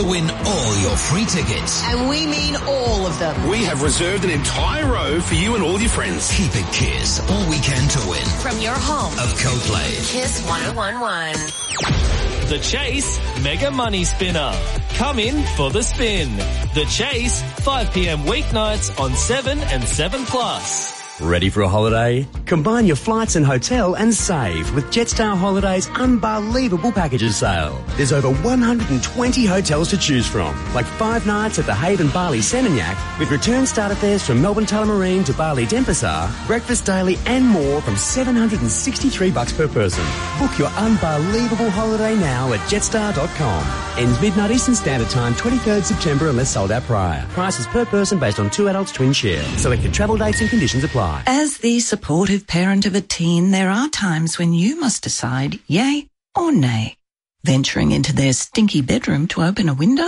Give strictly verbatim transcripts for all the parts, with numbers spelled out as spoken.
to win all your free tickets. And we mean all of them. We have reserved an entire row for you and all your friends. Keep it Kiss all weekend to win. From your home of Coldplay. Kiss one oh one one. The Chase Mega Money Spinner. Come in for the spin. The Chase, five p.m. weeknights on seven and seven plus. Ready for a holiday? Combine your flights and hotel and save with Jetstar Holidays' unbelievable packages sale. There's over one hundred twenty hotels to choose from, like five nights at the Haven Bali Seminyak, with return starter fares from Melbourne Tullamarine to Bali Denpasar, breakfast daily and more from seven hundred sixty-three bucks per person. Book your unbelievable holiday now at jetstar dot com. Ends midnight Eastern Standard Time, twenty-third September unless sold out prior. Prices per person based on two adults twin share. Selected travel dates and conditions apply. As the supportive parent of a teen, there are times when you must decide yay or nay. Venturing into their stinky bedroom to open a window?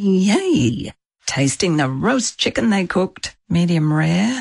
Yay. Tasting the roast chicken they cooked, medium rare?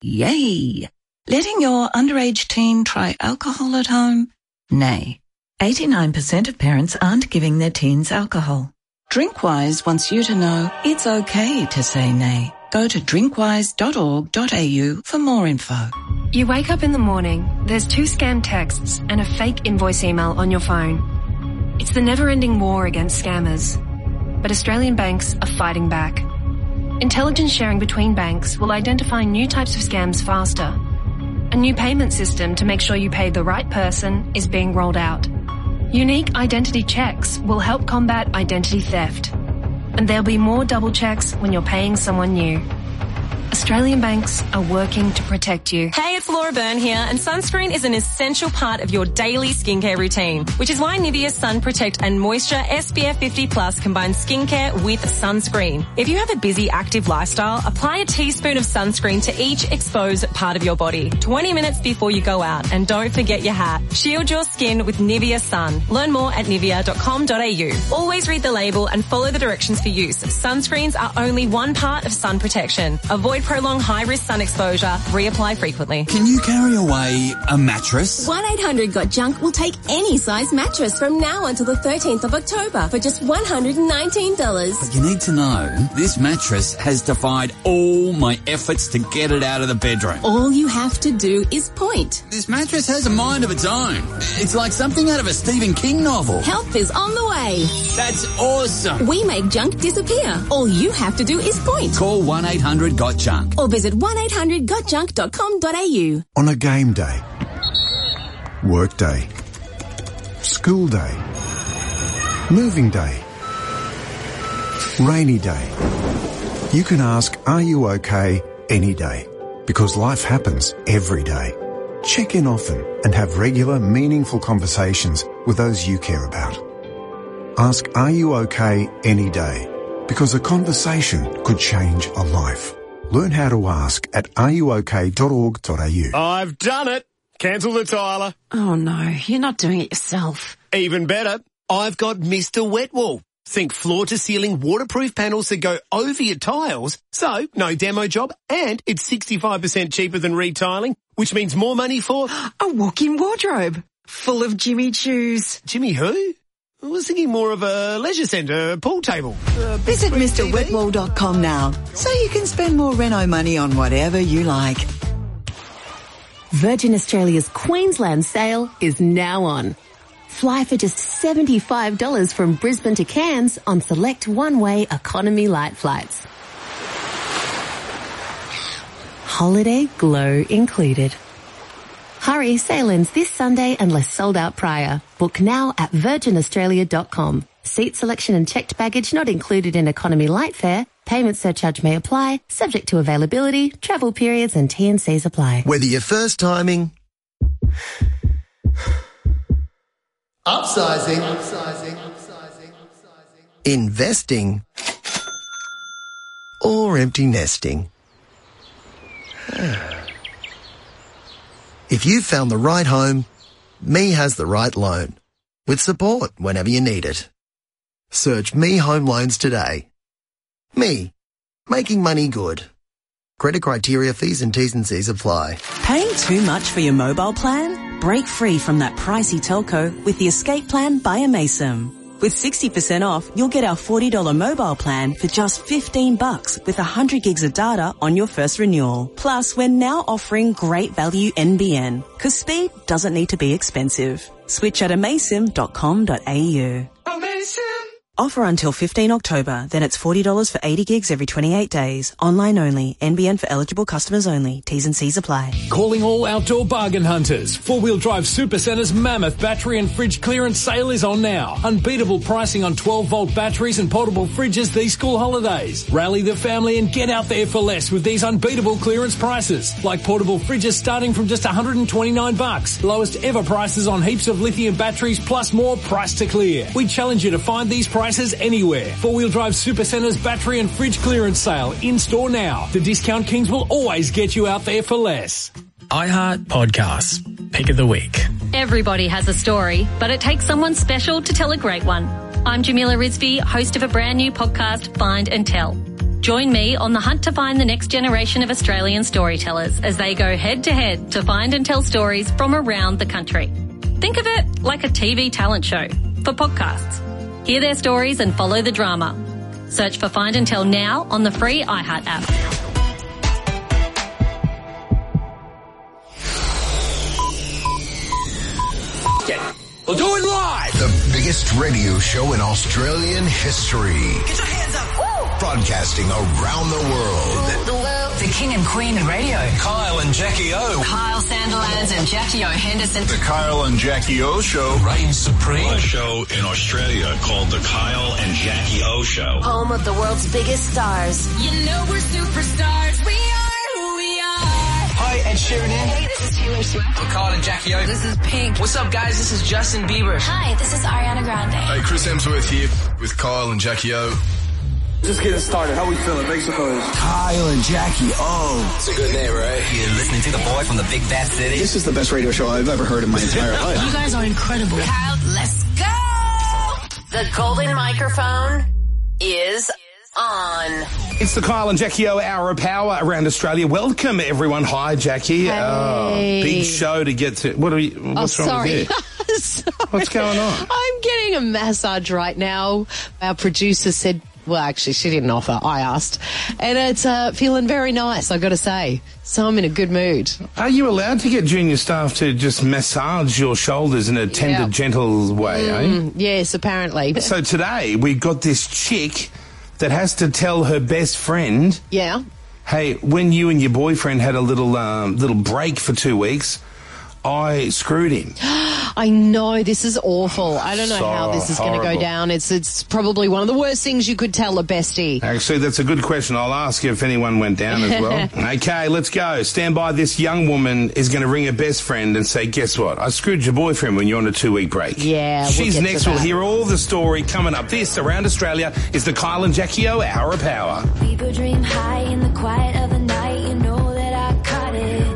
Yay. Letting your underage teen try alcohol at home? Nay. eighty-nine percent of parents aren't giving their teens alcohol. Drinkwise wants you to know it's okay to say nay. Go to drinkwise dot org dot a u for more info. You wake up in the morning, there's two scam texts and a fake invoice email on your phone. It's the never-ending war against scammers. But Australian banks are fighting back. Intelligence sharing between banks will identify new types of scams faster. A new payment system to make sure you pay the right person is being rolled out. Unique identity checks will help combat identity theft. And there'll be more double checks when you're paying someone new. Australian banks are working to protect you. Hey, it's Laura Byrne here, and sunscreen is an essential part of your daily skincare routine, which is why Nivea Sun Protect and Moisture S P F fifty plus combines skincare with sunscreen. If you have a busy, active lifestyle, apply a teaspoon of sunscreen to each exposed part of your body, twenty minutes before you go out, and don't forget your hat. Shield your skin with Nivea Sun. Learn more at nivea dot com dot a u. Always read the label and follow the directions for use. Sunscreens are only one part of sun protection. Avoid prolonged high-risk sun exposure. Reapply frequently. Can you carry away a mattress? one eight hundred got junk will take any size mattress from now until the thirteenth of October for just one hundred nineteen dollars. But you need to know, this mattress has defied all my efforts to get it out of the bedroom. All you have to do is point. This mattress has a mind of its own. It's like something out of a Stephen King novel. Help is on the way. That's awesome. We make junk disappear. All you have to do is point. Call one eight hundred got junk. Or visit one eight hundred got junk dot com dot a u. On a game day, work day, school day, moving day, rainy day, you can ask, are you okay, any day? Because life happens every day. Check in often and have regular, meaningful conversations with those you care about. Ask, are you okay, any day? Because a conversation could change a life. Learn how to ask at are you okay dot org dot a u. I've done it. Cancel the tiler. Oh no, you're not doing it yourself. Even better, I've got Mister Wetwall. Think floor-to-ceiling waterproof panels that go over your tiles, so no demo job, and it's sixty-five percent cheaper than retiling, which means more money for... a walk-in wardrobe full of Jimmy Choos. Jimmy who? I was thinking more of a leisure centre, pool table. Uh, Visit Mr Wetwall dot com now, so you can spend more reno money on whatever you like. Virgin Australia's Queensland sale is now on. Fly for just seventy-five dollars from Brisbane to Cairns on select one-way economy light flights. Holiday glow included. Hurry, sale ends this Sunday unless sold out prior. Book now at virgin australia dot com. Seat selection and checked baggage not included in economy light fare. Payment surcharge may apply, subject to availability, travel periods and T and Cs apply. Whether you're first timing, upsizing, upsizing, upsizing, upsizing, investing, or empty nesting. If you've found the right home, Me has the right loan, with support whenever you need it. Search Me Home Loans today. Me, making money good. Credit criteria, fees and T's and C's apply. Paying too much for your mobile plan? Break free from that pricey telco with the Escape Plan by Amaysim. With sixty percent off, you'll get our forty dollars mobile plan for just fifteen bucks with one hundred gigs of data on your first renewal. Plus, we're now offering great value N B N, because speed doesn't need to be expensive. Switch at amaysim dot com dot a u. Amazing! Offer until fifteenth October, then it's forty dollars for eighty gigs every twenty-eight days. Online only. N B N for eligible customers only. T's and C's apply. Calling all outdoor bargain hunters. Four-wheel drive Supercentre's mammoth battery and fridge clearance sale is on now. Unbeatable pricing on twelve volt batteries and portable fridges these school holidays. Rally the family and get out there for less with these unbeatable clearance prices. Like portable fridges starting from just one hundred twenty-nine bucks. Lowest ever prices on heaps of lithium batteries plus more price to clear. We challenge you to find these prices anywhere. Four-wheel drive Supercentre's battery and fridge clearance sale in store now. The Discount Kings will always get you out there for less. iHeart Podcasts. Pick of the week. Everybody has a story, but it takes someone special to tell a great one. I'm Jamila Rizvi, host of a brand new podcast, Find and Tell. Join me on the hunt to find the next generation of Australian storytellers as they go head to head to find and tell stories from around the country. Think of it like a T V talent show for podcasts. Hear their stories and follow the drama. Search for Find and Tell now on the free iHeart app. We'll do it live! The biggest radio show in Australian history. Get your hands up. Woo! Broadcasting around the world. The world. The king and queen of radio. Kyle and Jackie O. Kyle Sandilands and Jackie O Henderson. The Kyle and Jackie O Show reigns supreme. A show in Australia called The Kyle and Jackie O Show. Home of the world's biggest stars. You know we're superstars. We are who we are. Hi, Ed Sheeran. Hey, this is Taylor Swift. I'm Kyle and Jackie O. This is Pink. What's up, guys? This is Justin Bieber. Hi, this is Ariana Grande. Hey, Chris Hemsworth here with Kyle and Jackie O. Just getting started. How we feeling? Make some noise. Kyle and Jackie O. It's a good name, right? You're listening to the boy from the big bad city. This is the best radio show I've ever heard in my entire life. You guys are incredible. Kyle, let's go! The golden microphone is on. It's the Kyle and Jackie O Hour of Power around Australia. Welcome, everyone. Hi, Jackie. Hey. Oh, big show to get to. What are we? What's oh, wrong sorry. with you? sorry. What's going on? I'm getting a massage right now. Our producer said, well, actually, she didn't offer. I asked. And it's uh, feeling very nice, I've got to say. So I'm in a good mood. Are you allowed to get junior staff to just massage your shoulders in a tender, Yep. gentle way, Mm, eh? yes, apparently. So today, we got this chick that has to tell her best friend, Yeah. hey, when you and your boyfriend had a little um, little break for two weeks, I screwed him. I know, this is awful. I don't know So how this is going to go horrible. down. It's it's probably one of the worst things you could tell a bestie. Actually, that's a good question. I'll ask you if anyone went down as well. Okay, let's go. Stand by. This young woman is going to ring her best friend and say, guess what? I screwed your boyfriend when you're on a two-week break. Yeah, we'll She's get to next. We'll that. hear all the story coming up. This, around Australia, is the Kyle and Jackie O Hour of Power. People dream high in the quiet of the night. You know that I caught it.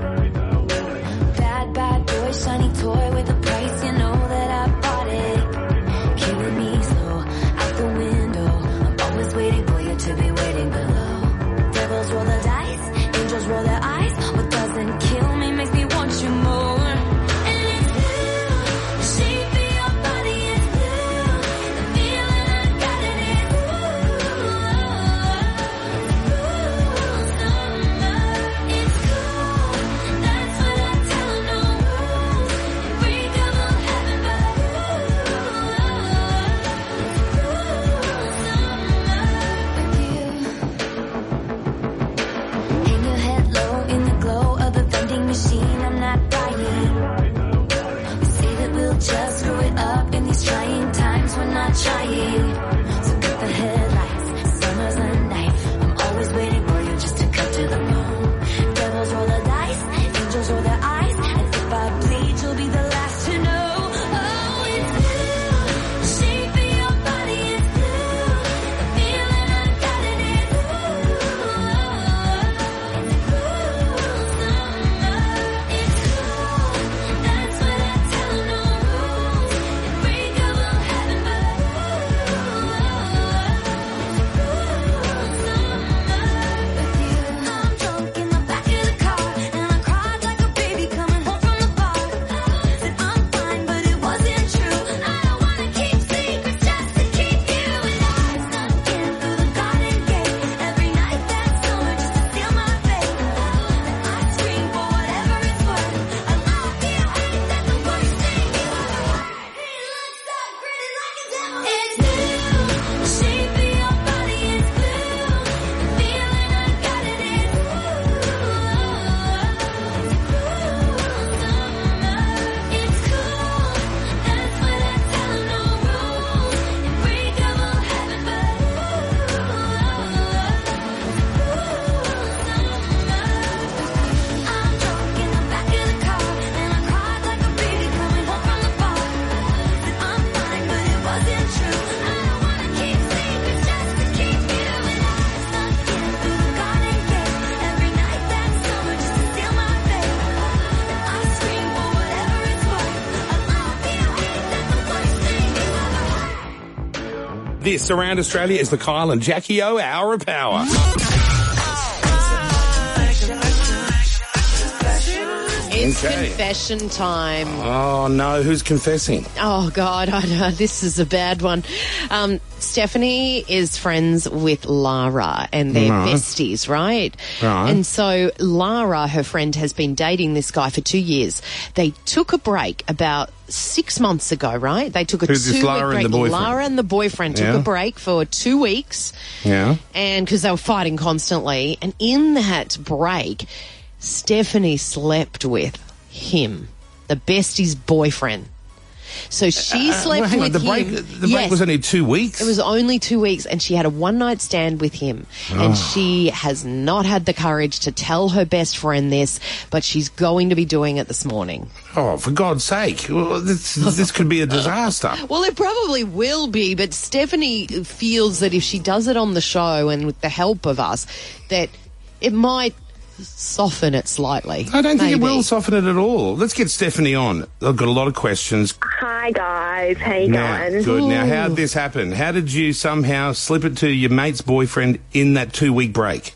Bad, bad boy, shiny toy with a price. You know that I bought it. Killing me slow out the window. I'm always waiting for you to be waiting below. Devils roll the dice, angels roll their eyes. What doesn't kill me makes me want you more. And it's you, the shape of your body is blue. The feeling I got it is ooh, ooh, something. This around Australia is the Kyle and Jackie O Hour of Power. It's Okay. confession time. Oh no, who's confessing? Oh, God, I know, this is a bad one. Um, Stephanie is friends with Lara and they're Right. besties, right? Right. And so Lara, her friend, has been dating this guy for two years. They took a break about six months ago, right? They took a Who's this, two-week Lara and break. the boyfriend? Lara and the boyfriend took Yeah. a break for two weeks. Yeah. And because they were fighting constantly. And in that break, Stephanie slept with him, the bestie's boyfriend. So she Uh, slept well, hang on, with the him. break, the break Yes. was only two weeks. It was only two weeks, and she had a one-night stand with him. And Oh. she has not had the courage to tell her best friend this, but she's going to be doing it this morning. Oh, for God's sake. Well, this, this could be a disaster. Well, it probably will be, but Stephanie feels that if she does it on the show and with the help of us, that it might soften it slightly. I don't think it Maybe. will soften it at all. Let's get Stephanie on. I've got a lot of questions. Hi guys, how you Now, going? good. Now, how did this happen? How did you somehow slip it to your mate's boyfriend in that two-week break?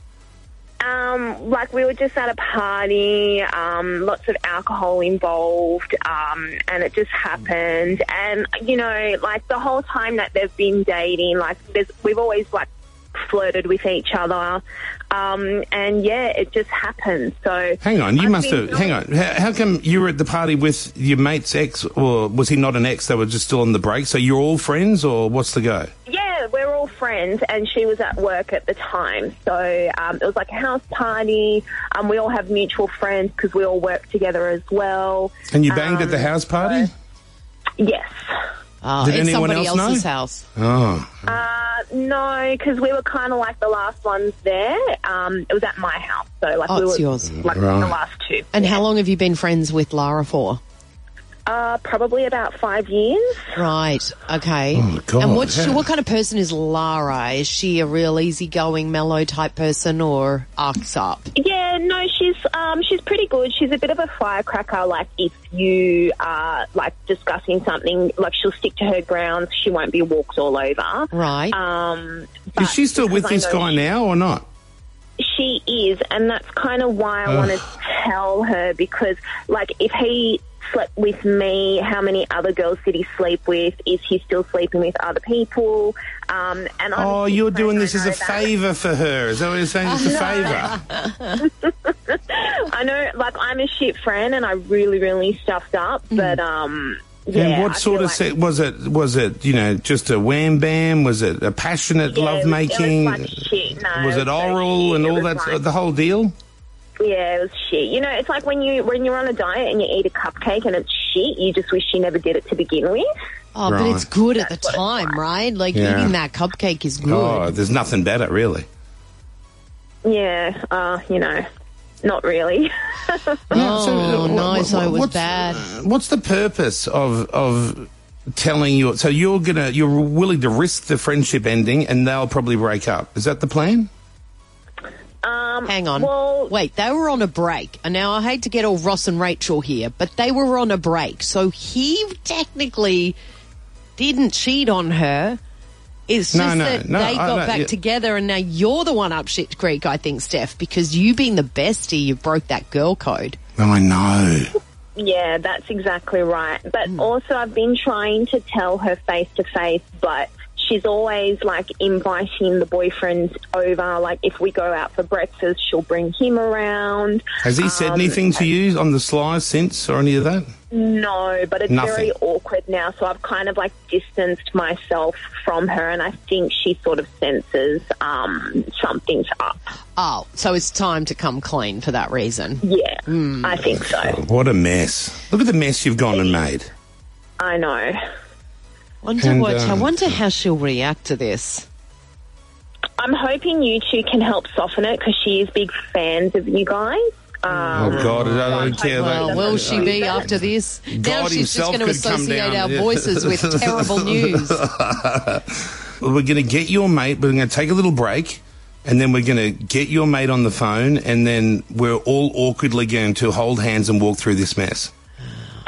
Um, like we were just at a party, um, lots of alcohol involved, um, and it just happened. And you know, like the whole time that they've been dating, like there's, we've always like flirted with each other, um, and yeah, it just happened. So Hang on, you I've must been have... Hang on. How, how come you were at the party with your mate's ex, or was he not an ex? They were just still on the break? So you're all friends, or what's the go? Yeah, we're all friends, and she was at work at the time. So um, it was like a house party. Um, we all have mutual friends because we all work together as well. And you banged Um, at the house party? Yes. Oh, Did in anyone somebody else else's know? house. Oh. Uh, no, because we were kind of like the last ones there. Um, it was at my house, so like Oh, we it's were yours. like Right. the last two. And how long have you been friends with Lara for? Uh, probably about five years. Right. Okay. Oh, God, and what's she, yeah. what kind of person is Lara? Is she a real easygoing, mellow type person, or arcs up? Yeah, no, she's um, she's pretty good. She's a bit of a firecracker. Like if you are like discussing something, like she'll stick to her grounds. She won't be walked all over. Right. Um, Is she still with because I this know guy she- now or not? She is, and that's kind of why I Ugh. want to tell her, because, like, if he slept with me, how many other girls did he sleep with? Is he still sleeping with other people? Um, and I'm Oh, a you're shit doing friend, this I as a know that. favour for her. Is that what you're saying? It's a favour. I know, like, I'm a shit friend, and I really, really stuffed up, but, um... Yeah, and what I sort feel of like- se- was it? Was it, you know, just a wham bam? Was it a passionate Yeah, it was- lovemaking? It was like shit. No, Was it so oral shit. and It all was that, like- the whole deal? Yeah, it was shit. You know, it's like when you when you're on a diet and you eat a cupcake and it's shit. You just wish you never did it to begin with. Oh, but Right. it's good at the time, right? Like Yeah. eating that cupcake is good. Oh, there's nothing better, really. Yeah, uh, you know, not really. Oh, no, so it was what's, bad. What's the purpose of of telling you? So you're gonna you're willing to risk the friendship ending, and they'll probably break up. Is that the plan? Um, Hang on. Well, Wait, they were on a break. And now I hate to get all Ross and Rachel here, but they were on a break. So he technically didn't cheat on her. It's No, just no, that no, they I got don't- back yeah. together and now you're the one up shit creek, I think, Steph, because you being the bestie, you broke that girl code. I know. yeah, that's exactly right. But Hmm. also, I've been trying to tell her face to face, but she's always like inviting the boyfriend over. Like if we go out for breakfast, she'll bring him around. Has he said Um, anything to you on the sly since or any of that? No, but it's Nothing. very awkward now, so I've kind of like distanced myself from her, and I think she sort of senses um, something's up. Oh, so it's time to come clean for that reason. Yeah, Hmm. I think so. What a mess! Look at the mess you've gone and made. I know. Wonder And, what, I um, wonder how she'll react to this. I'm hoping you two can help soften it because she is big fans of you guys. Um, Oh God, I don't care. Well, that- will she be after this? now God she's just himself going to could come associate down. our voices with terrible news. We're going to get your mate, but we're going to take a little break, and then we're going to get your mate on the phone, and then we're all awkwardly going to hold hands and walk through this mess.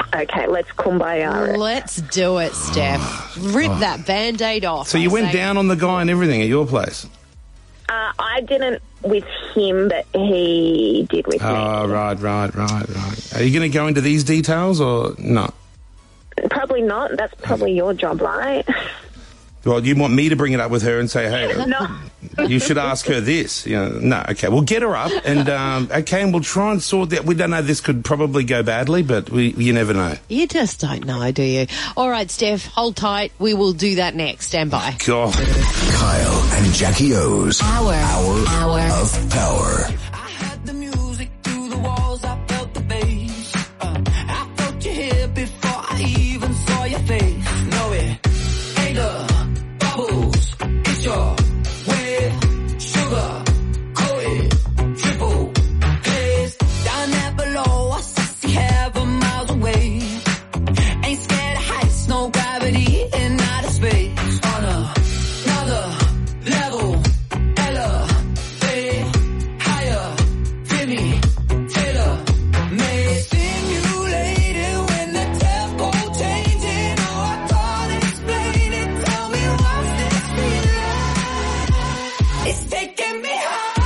Okay, let's kumbaya it. Let's do it, Steph. Rip that Band-Aid off. So you I went say. down on the guy and everything at your place? Uh, I didn't with him, but he did with me. Oh, right, right, right, right. Are you going to go into these details or not? Probably not. That's probably your job, right? Well, you want me to bring it up with her and say, hey, No. you should ask her this. You know, no, okay, we'll get her up and, um, okay, and we'll try and sort that. We don't know, this could probably go badly, but we you never know. You just don't know, do you? All right, Steph, hold tight. We will do that next. Stand by. God. Kyle and Jackie O's Hour. Hour, Hour. of Power. I heard the music through the walls, I felt the bass. Uh, I felt you here before I even saw your face. No, it ain't the bubbles, it's your wave, sugar, coated, triple glazed. Down there below, I see heaven miles away. Ain't scared of heights, no gravity in outer space. On a, another level, elevate higher, Jimmy Taylor made simulated when the tempo changing. Oh, I can't explain it. Tell me what's this feeling? It's taking me high.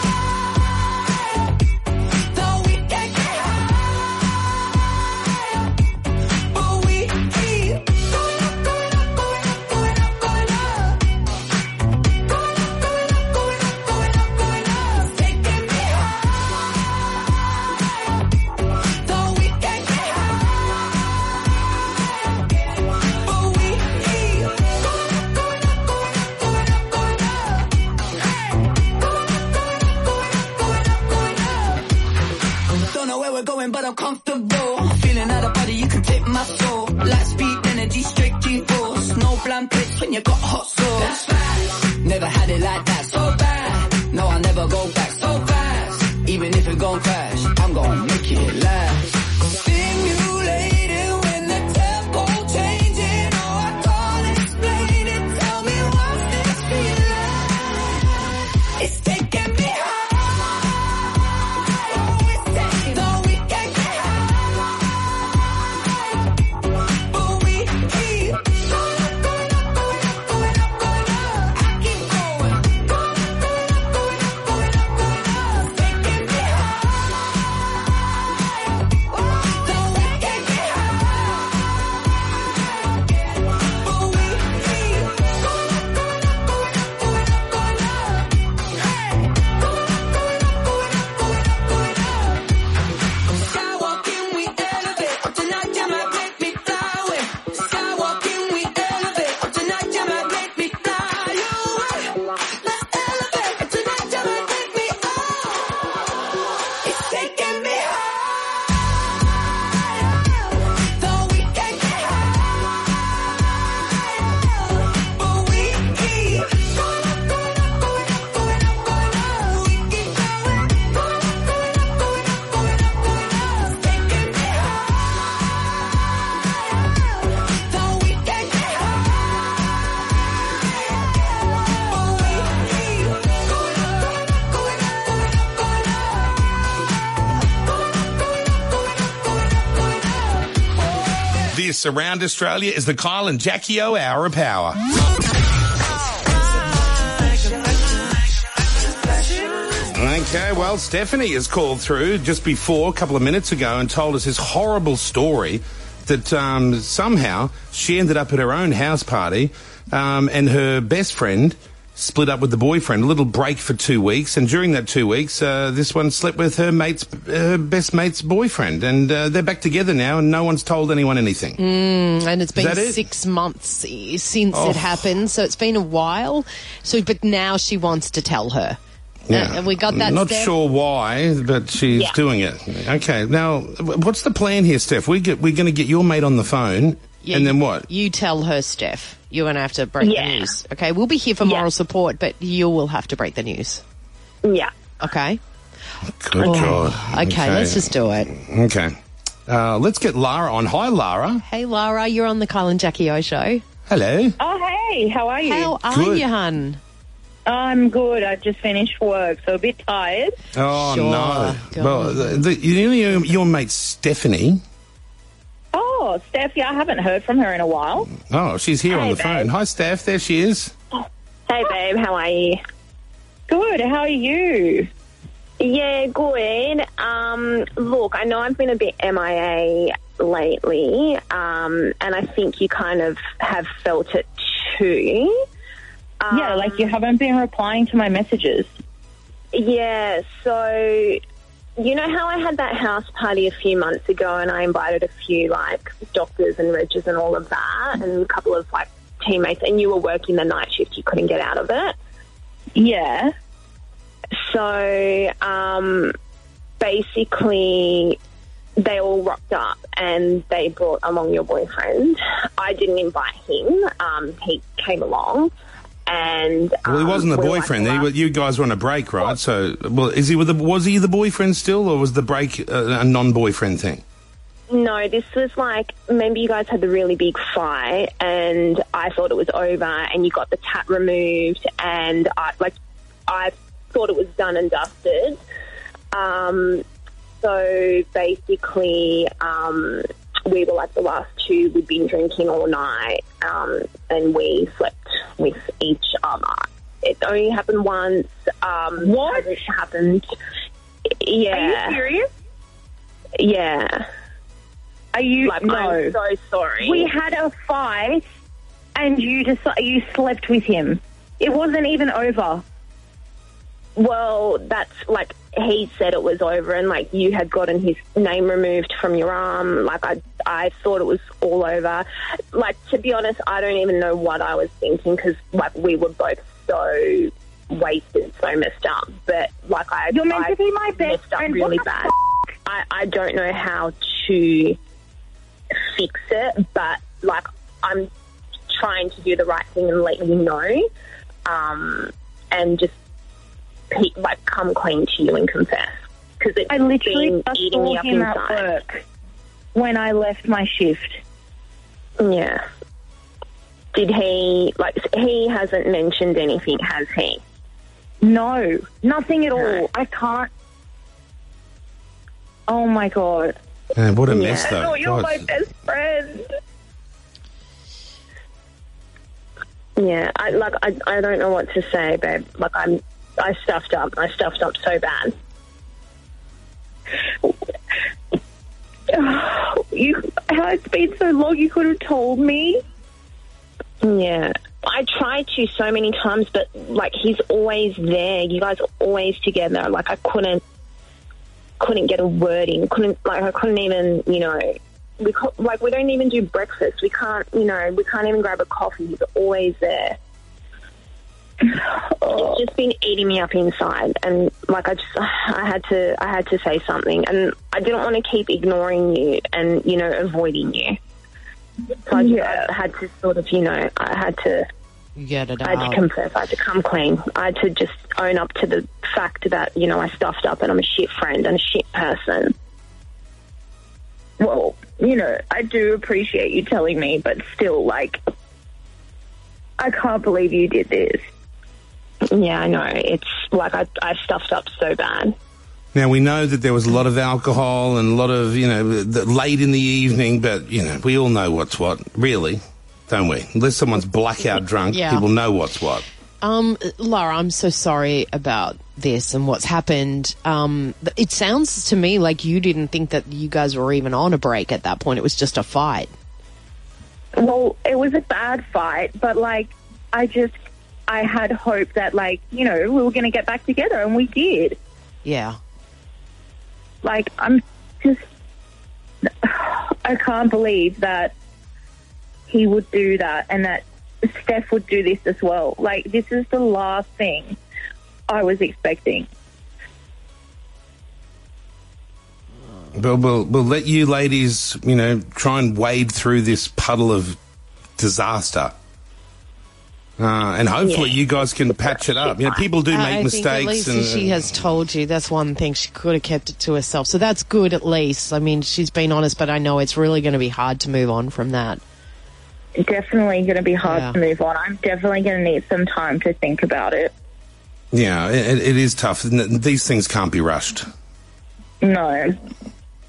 Though we can't get high, but we keep going up, going up, going up, going up, going up. Going up, going up, going up, going up, going up. Taking me high. Though we can't get high, but we keep going up, going up, going up, going up, going up. Hey, going up, going up, going up, going up, going up. Don't know where we're going, but I'm comfortable. Feeling out of body, you can take my soul. Light speed, energy, straight G-force. No bland plates when you got hot sauce. That's right. Never had it like that, so bad. No, I'll never go back so fast. Even if it gon' crash, I'm gon' make it last. Stimulated when the tempo changing. Oh, I can't explain it. Tell me what's this feeling? It's taking me high. Oh, it's taking me. Though we can't get high, but we keep going up, going up, going up, going up, going up. I keep going, going up, going up, going up, going up, going up. Taking me high. Though we can't get high, but we keep going up, going up, going up, going up, going up. Hey, going up, going up, going up, going up, going up. Skywalking, we elevate. Tonight you might make me fly away. Skywalking, we elevate. Tonight you might make me fly away. Let's elevate. Tonight you might make me oh. It's taking me high. Though we can't get high, but we keep going up, going up, going up, going up, going up. We keep going, going up, going up, going up, going up, going up. Taking me high. Though we can't get high, but we keep going up, going up, going up, going up, going up. This around Australia is the Kyle and Jackie O Hour of Power. Okay, well, Stephanie has called through just before, a couple of minutes ago, and told us this horrible story that um, somehow she ended up at her own house party um, and her best friend split up with the boyfriend, a little break for two weeks, and during that two weeks, uh, this one slept with her mate's, her best mate's boyfriend, and uh, they're back together now, and no one's told anyone anything. Mm, and it's been that it? six months i- since Oh. it happened, so it's been a while. So, but now she wants to tell her. Yeah. Uh, and we got that, Not Steph? sure why, but she's Yeah. doing it. Okay, now, what's the plan here, Steph? We get, we're going to get your mate on the phone, Yeah, and then what? You tell her, Steph. You're going to have to break Yeah. the news. Okay, we'll be here for moral support, but you will have to break the news. Yeah. Okay? Good Oh, God. Okay, let's just do it. Okay. Uh, let's get Lara on. Hi, Lara. Hey, Lara, you're on the Kyle and Jackie O show. Hello. Oh, hey, how are you? How are Good. you, hun? I'm good. I've just finished work, so a bit tired. Oh, Sure. no. Go Well, on. the, the, you know your, your mate Stephanie? Oh, Oh, Steph, yeah, I haven't heard from her in a while. Oh, she's here Hey, on the babe. phone. Hi, Steph. There she is. Hey, babe, how are you? Good, how are you? Yeah, good. Um, look, I know I've been a bit M I A lately, um, and I think you kind of have felt it too. Um, yeah, like you haven't been replying to my messages. Yeah, so you know how I had that house party a few months ago and I invited a few, like, doctors and regs and all of that and a couple of, like, teammates, and you were working the night shift, you couldn't get out of it? Yeah. So, um, basically, they all rocked up and they brought along your boyfriend. I didn't invite him. Um, he came along. And um, Well, he wasn't the we were boyfriend. like, He, you guys were on a break, right? So, well, is he with the? Was he the boyfriend still, or was the break uh, a non-boyfriend thing? No, this was like, maybe you guys had the really big fight and I thought it was over and you got the tat removed and I, like, I thought it was done and dusted. Um, so basically, um, we were like the last two. We'd been drinking all night, um, and we slept with each other. It only happened once. Um, what? It happened. Yeah. Are you serious? Yeah. Are you? Like, no. I'm so sorry. We had a fight and you just you slept with him. It wasn't even over. Well, that's like, he said it was over and like you had gotten his name removed from your arm. Like I, I thought it was all over. Like, to be honest, I don't even know what I was thinking because like we were both so wasted, so messed up. But like I, You're meant I to be my best messed up friend. really What the bad. I, I don't know how to fix it, but like I'm trying to do the right thing and let you know, um, and just pe- like come clean to you and confess because it's I literally been just eating me saw up him at inside. work when I left my shift. Yeah. Did he like? He hasn't mentioned anything, has he? No, nothing at all. I can't. Oh my god. Man, what a mess, I though. thought you were God. my best friend. Yeah, I like I I don't know what to say, babe. Like I'm I stuffed up. I stuffed up so bad. You, how it's been so long. You could have told me. Yeah, I tried to so many times, but like he's always there. You guys are always together. Like I couldn't, couldn't get a word in. Couldn't like I couldn't even, you know, we co- like we don't even do breakfast. We can't, you know, we can't even grab a coffee. He's always there. It's just been eating me up inside, and like I just, I had to, I had to say something, and I didn't want to keep ignoring you and you know avoiding you. So I, just, Yeah. I had to sort of, you know, I had to. Get it I had out. to confess. I had to come clean. I had to just own up to the fact that, you know, I stuffed up and I'm a shit friend and a shit person. Well, you know, I do appreciate you telling me, but still, like, I can't believe you did this. Yeah, I know. It's like I, I stuffed up so bad. Now, we know that there was a lot of alcohol and a lot of, you know, the, late in the evening, but, you know, we all know what's what, really, don't we? Unless someone's blackout drunk, Yeah. people know what's what. Um, Laura, I'm so sorry about this and what's happened. Um, it sounds to me like you didn't think that you guys were even on a break at that point. It was just a fight. Well, it was a bad fight, but, like, I just, I had hope that, like, you know, we were going to get back together, and we did. Yeah. Like, I'm just, I can't believe that he would do that and that Steph would do this as well. Like, this is the last thing I was expecting. But we'll, we'll let you ladies, you know, try and wade through this puddle of disaster. Uh, and hopefully Yeah. you guys can patch it up. You know, people do I make think mistakes. at least and she has told you. That's one thing. She could have kept it to herself. So that's good at least. I mean, she's been honest, but I know it's really going to be hard to move on from that. Definitely going to be hard Yeah. to move on. I'm definitely going to need some time to think about it. Yeah, it, it is tough. N- These things can't be rushed. No.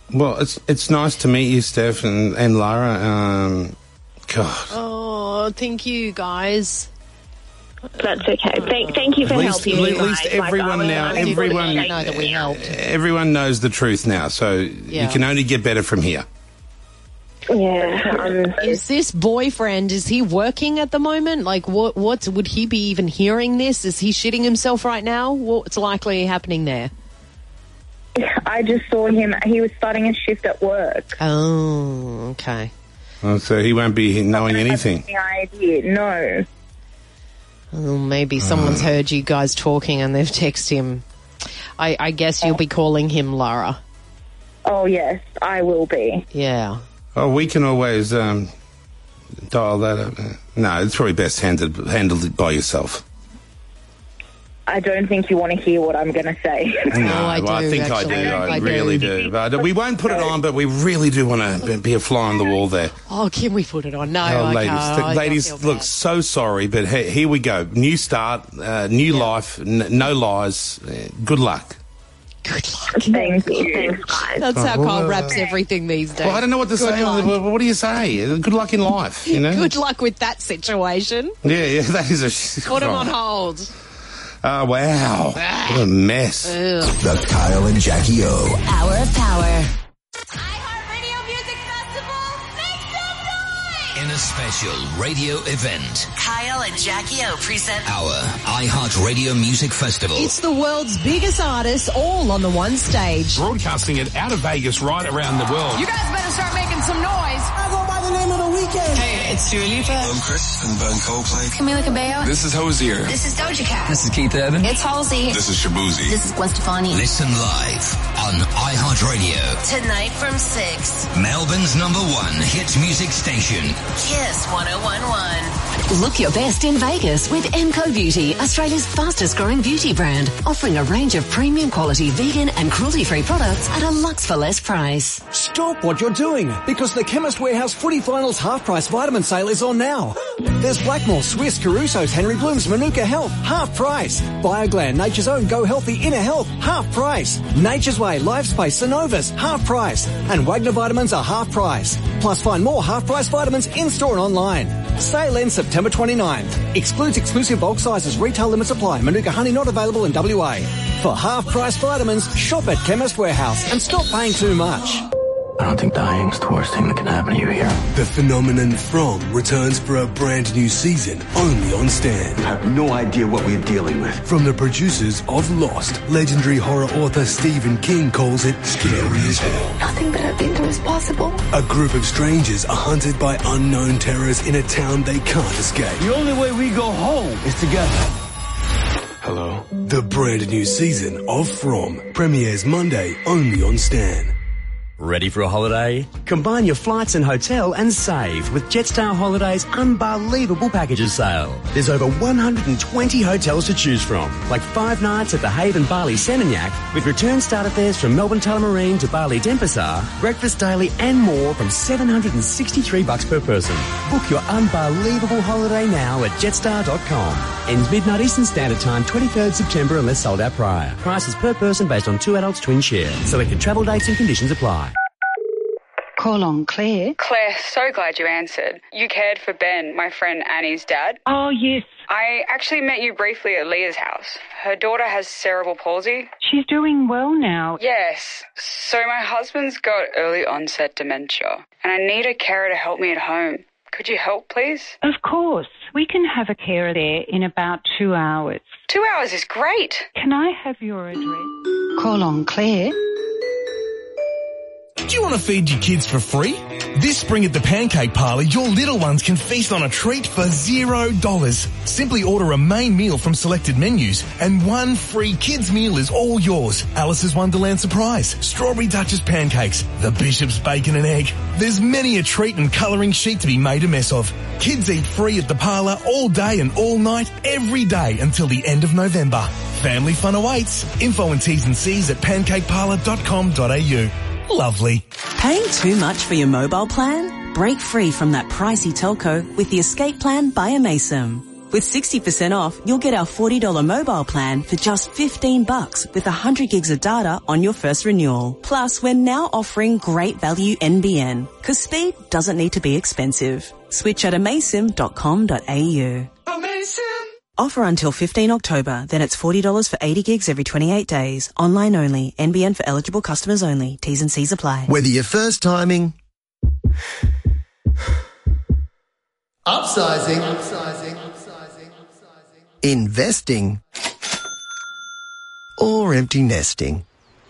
Well, it's it's nice to meet you, Steph and, and Lara. Um, God. Oh, thank you, guys. That's okay. Thank, thank you for At least, helping at me. least guys. everyone like, now, I really everyone, appreciate know that we helped. everyone knows the truth now, so Yeah. you can only get better from here. Yeah. Um, Is this boyfriend, is he working at the moment? Like, what, what, would he be even hearing this? Is he shitting himself right now? What's likely happening there? I just saw him. He was starting a shift at work. Oh, okay. Oh, so he won't be knowing anything. The idea, no. Well, maybe someone's heard you guys talking and they've texted him. I, I guess you'll be calling him Lara. Oh, yes, I will be. Yeah. Oh, we can always um, dial that up. No, it's probably best handled, handled by yourself. I don't think you want to hear what I'm going to say. No, I well, I do, think actually. I do. I, I do. really do. But we won't put it on, but we really do want to be a fly on the wall there. Oh, can we put it on? No, Oh, I ladies, can't. th- I ladies, feel look, bad. so sorry, but he- here we go. New start, uh, new life, n- no lies. Uh, good luck. Good luck. Thank you. Thanks, guys. That's how well, Carl uh, wraps everything these days. Well, I don't know what to Good say. luck. What, what do you say? Uh, Good luck in life, you know? Good luck with that situation. Yeah, yeah, that is a... sh- Put him on hold. Oh, wow. What a mess. Ugh. The Kyle and Jackie O. Hour of Power. In a special radio event, Kyle and Jackie O present our iHeartRadio Music Festival. It's the world's biggest artists all on the one stage. Broadcasting it out of Vegas right around the world. You guys better start making some noise. I go by the name of The Weeknd. Hey, it's Dua Lipa. I'm Chris from the band Coldplay. Camila Cabello. This is Hosier. This is Doja Cat. This is Keith Urban. It's Halsey. This is Shabuzi. This is Gwen Stefani. Listen live on iHeartRadio, tonight from six. Melbourne's number one hit music station. Kiss one oh one one. Look your best in Vegas with Emco Beauty, Australia's fastest growing beauty brand, offering a range of premium quality vegan and cruelty-free products at a luxe for less price. Stop what you're doing, because the Chemist Warehouse Footy Finals half-price vitamin sale is on now. There's Blackmore, Swiss, Caruso's, Henry Bloom's, Manuka Health, half price. BioGland, Nature's Own, Go Healthy, Inner Health, half price. Nature's Way, Lifespace, Synovus, half price. And Wagner vitamins are half price. Plus find more half-price vitamins in-store and online. Sale ends September twenty-ninth. Excludes exclusive bulk sizes. Retail limits apply. Manuka honey not available in W A. For half-price vitamins, shop at Chemist Warehouse and stop paying too much. I don't think dying's the worst thing that can happen to you here. The phenomenon From returns for a brand new season, only on Stan. You have no idea what we're dealing with. From the producers of Lost, legendary horror author Stephen King calls it scary as hell. Nothing that I've been through is possible. A group of strangers are hunted by unknown terrors in a town they can't escape. The only way we go home is together. Hello? The brand new season of From premieres Monday, only on Stan. Ready for a holiday? Combine your flights and hotel and save with Jetstar Holidays' unbelievable packages sale. There's over one hundred twenty hotels to choose from, like five nights at the Haven Bali Seminyak, with return starter fares from Melbourne Tullamarine to Bali Denpasar, breakfast daily and more from seven hundred sixty-three bucks per person. Book your unbelievable holiday now at jetstar dot com. Ends midnight Eastern Standard Time, twenty-third September unless sold out prior. Prices per person based on two adults twin share. Selected travel dates and conditions apply. Call on Claire. Claire, so glad you answered. You cared for Ben, my friend Annie's dad. Oh, yes. I actually met you briefly at Leah's house. Her daughter has cerebral palsy. She's doing well now. Yes. So my husband's got early onset dementia, and I need a carer to help me at home. Could you help, please? Of course. We can have a carer there in about two hours. Two hours is great. Can I have your address? Call on Claire. Do you want to feed your kids for free? This spring at the Pancake Parlour, your little ones can feast on a treat for zero dollars. Simply order a main meal from selected menus and one free kids meal is all yours. Alice's Wonderland Surprise, Strawberry Duchess Pancakes, the Bishop's Bacon and Egg. There's many a treat and colouring sheet to be made a mess of. Kids eat free at the parlour all day and all night, every day until the end of November. Family fun awaits. Info and T's and C's at pancake parlour dot com dot a u. Lovely. Paying too much for your mobile plan? Break free from that pricey telco with the Escape Plan by Amaysim. With sixty percent off, you'll get our forty dollars mobile plan for just fifteen bucks with one hundred gigs of data on your first renewal. Plus, we're now offering great value N B N, because speed doesn't need to be expensive. Switch at amaysim dot com dot a u. Amazing! Offer until fifteenth of October, then it's forty dollars for eighty gigs every twenty-eight days. Online only. N B N for eligible customers only. T's and C's apply. Whether you're first timing, upsizing, upsizing, upsizing, investing, or empty nesting.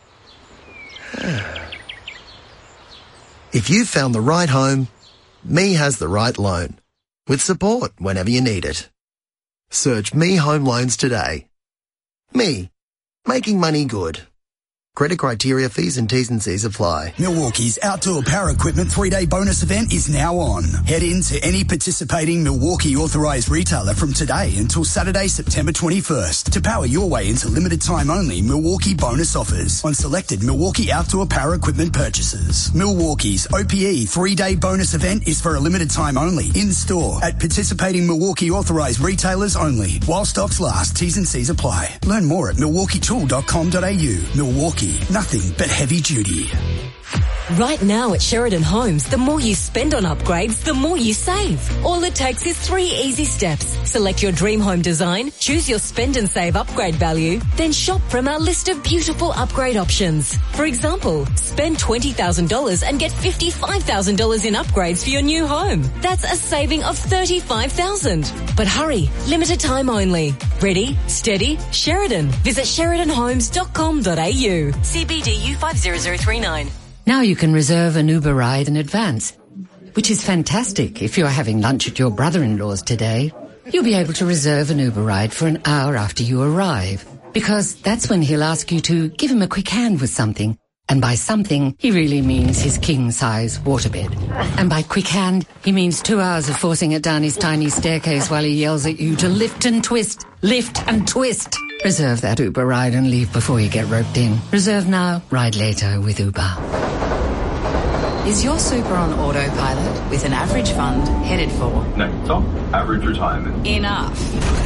If you've found the right home, Me has the right loan, with support whenever you need it. Search Me Home Loans today. Me, making money good. Credit criteria, fees and T's and C's apply. Milwaukee's Outdoor Power Equipment three-day bonus event is now on. Head in to any participating Milwaukee authorised retailer from today until Saturday, September twenty-first to power your way into limited time only Milwaukee bonus offers on selected Milwaukee Outdoor Power Equipment purchases. Milwaukee's O P E three-day bonus event is for a limited time only in-store at participating Milwaukee authorised retailers only. While stocks last, T's and C's apply. Learn more at milwaukee tool dot com dot a u. Milwaukee. Nothing but heavy duty. Right now at Sheridan Homes, the more you spend on upgrades, the more you save. All it takes is three easy steps. Select your dream home design, choose your spend and save upgrade value, then shop from our list of beautiful upgrade options. For example, spend twenty thousand dollars and get fifty-five thousand dollars in upgrades for your new home. That's a saving of thirty-five thousand dollars. But hurry, limited time only. Ready, steady, Sheridan. Visit sheridan homes dot com dot a u. C B D U five zero zero three nine. Now you can reserve an Uber ride in advance, which is fantastic if you're having lunch at your brother-in-law's today. You'll be able to reserve an Uber ride for an hour after you arrive, because that's when he'll ask you to give him a quick hand with something. And by something, he really means his king-size waterbed. And by quick hand, he means two hours of forcing it down his tiny staircase while he yells at you to lift and twist, lift and twist. Reserve that Uber ride and leave before you get roped in. Reserve now, ride later with Uber. Is your super on autopilot with an average fund headed for? Next stop, average retirement. Enough.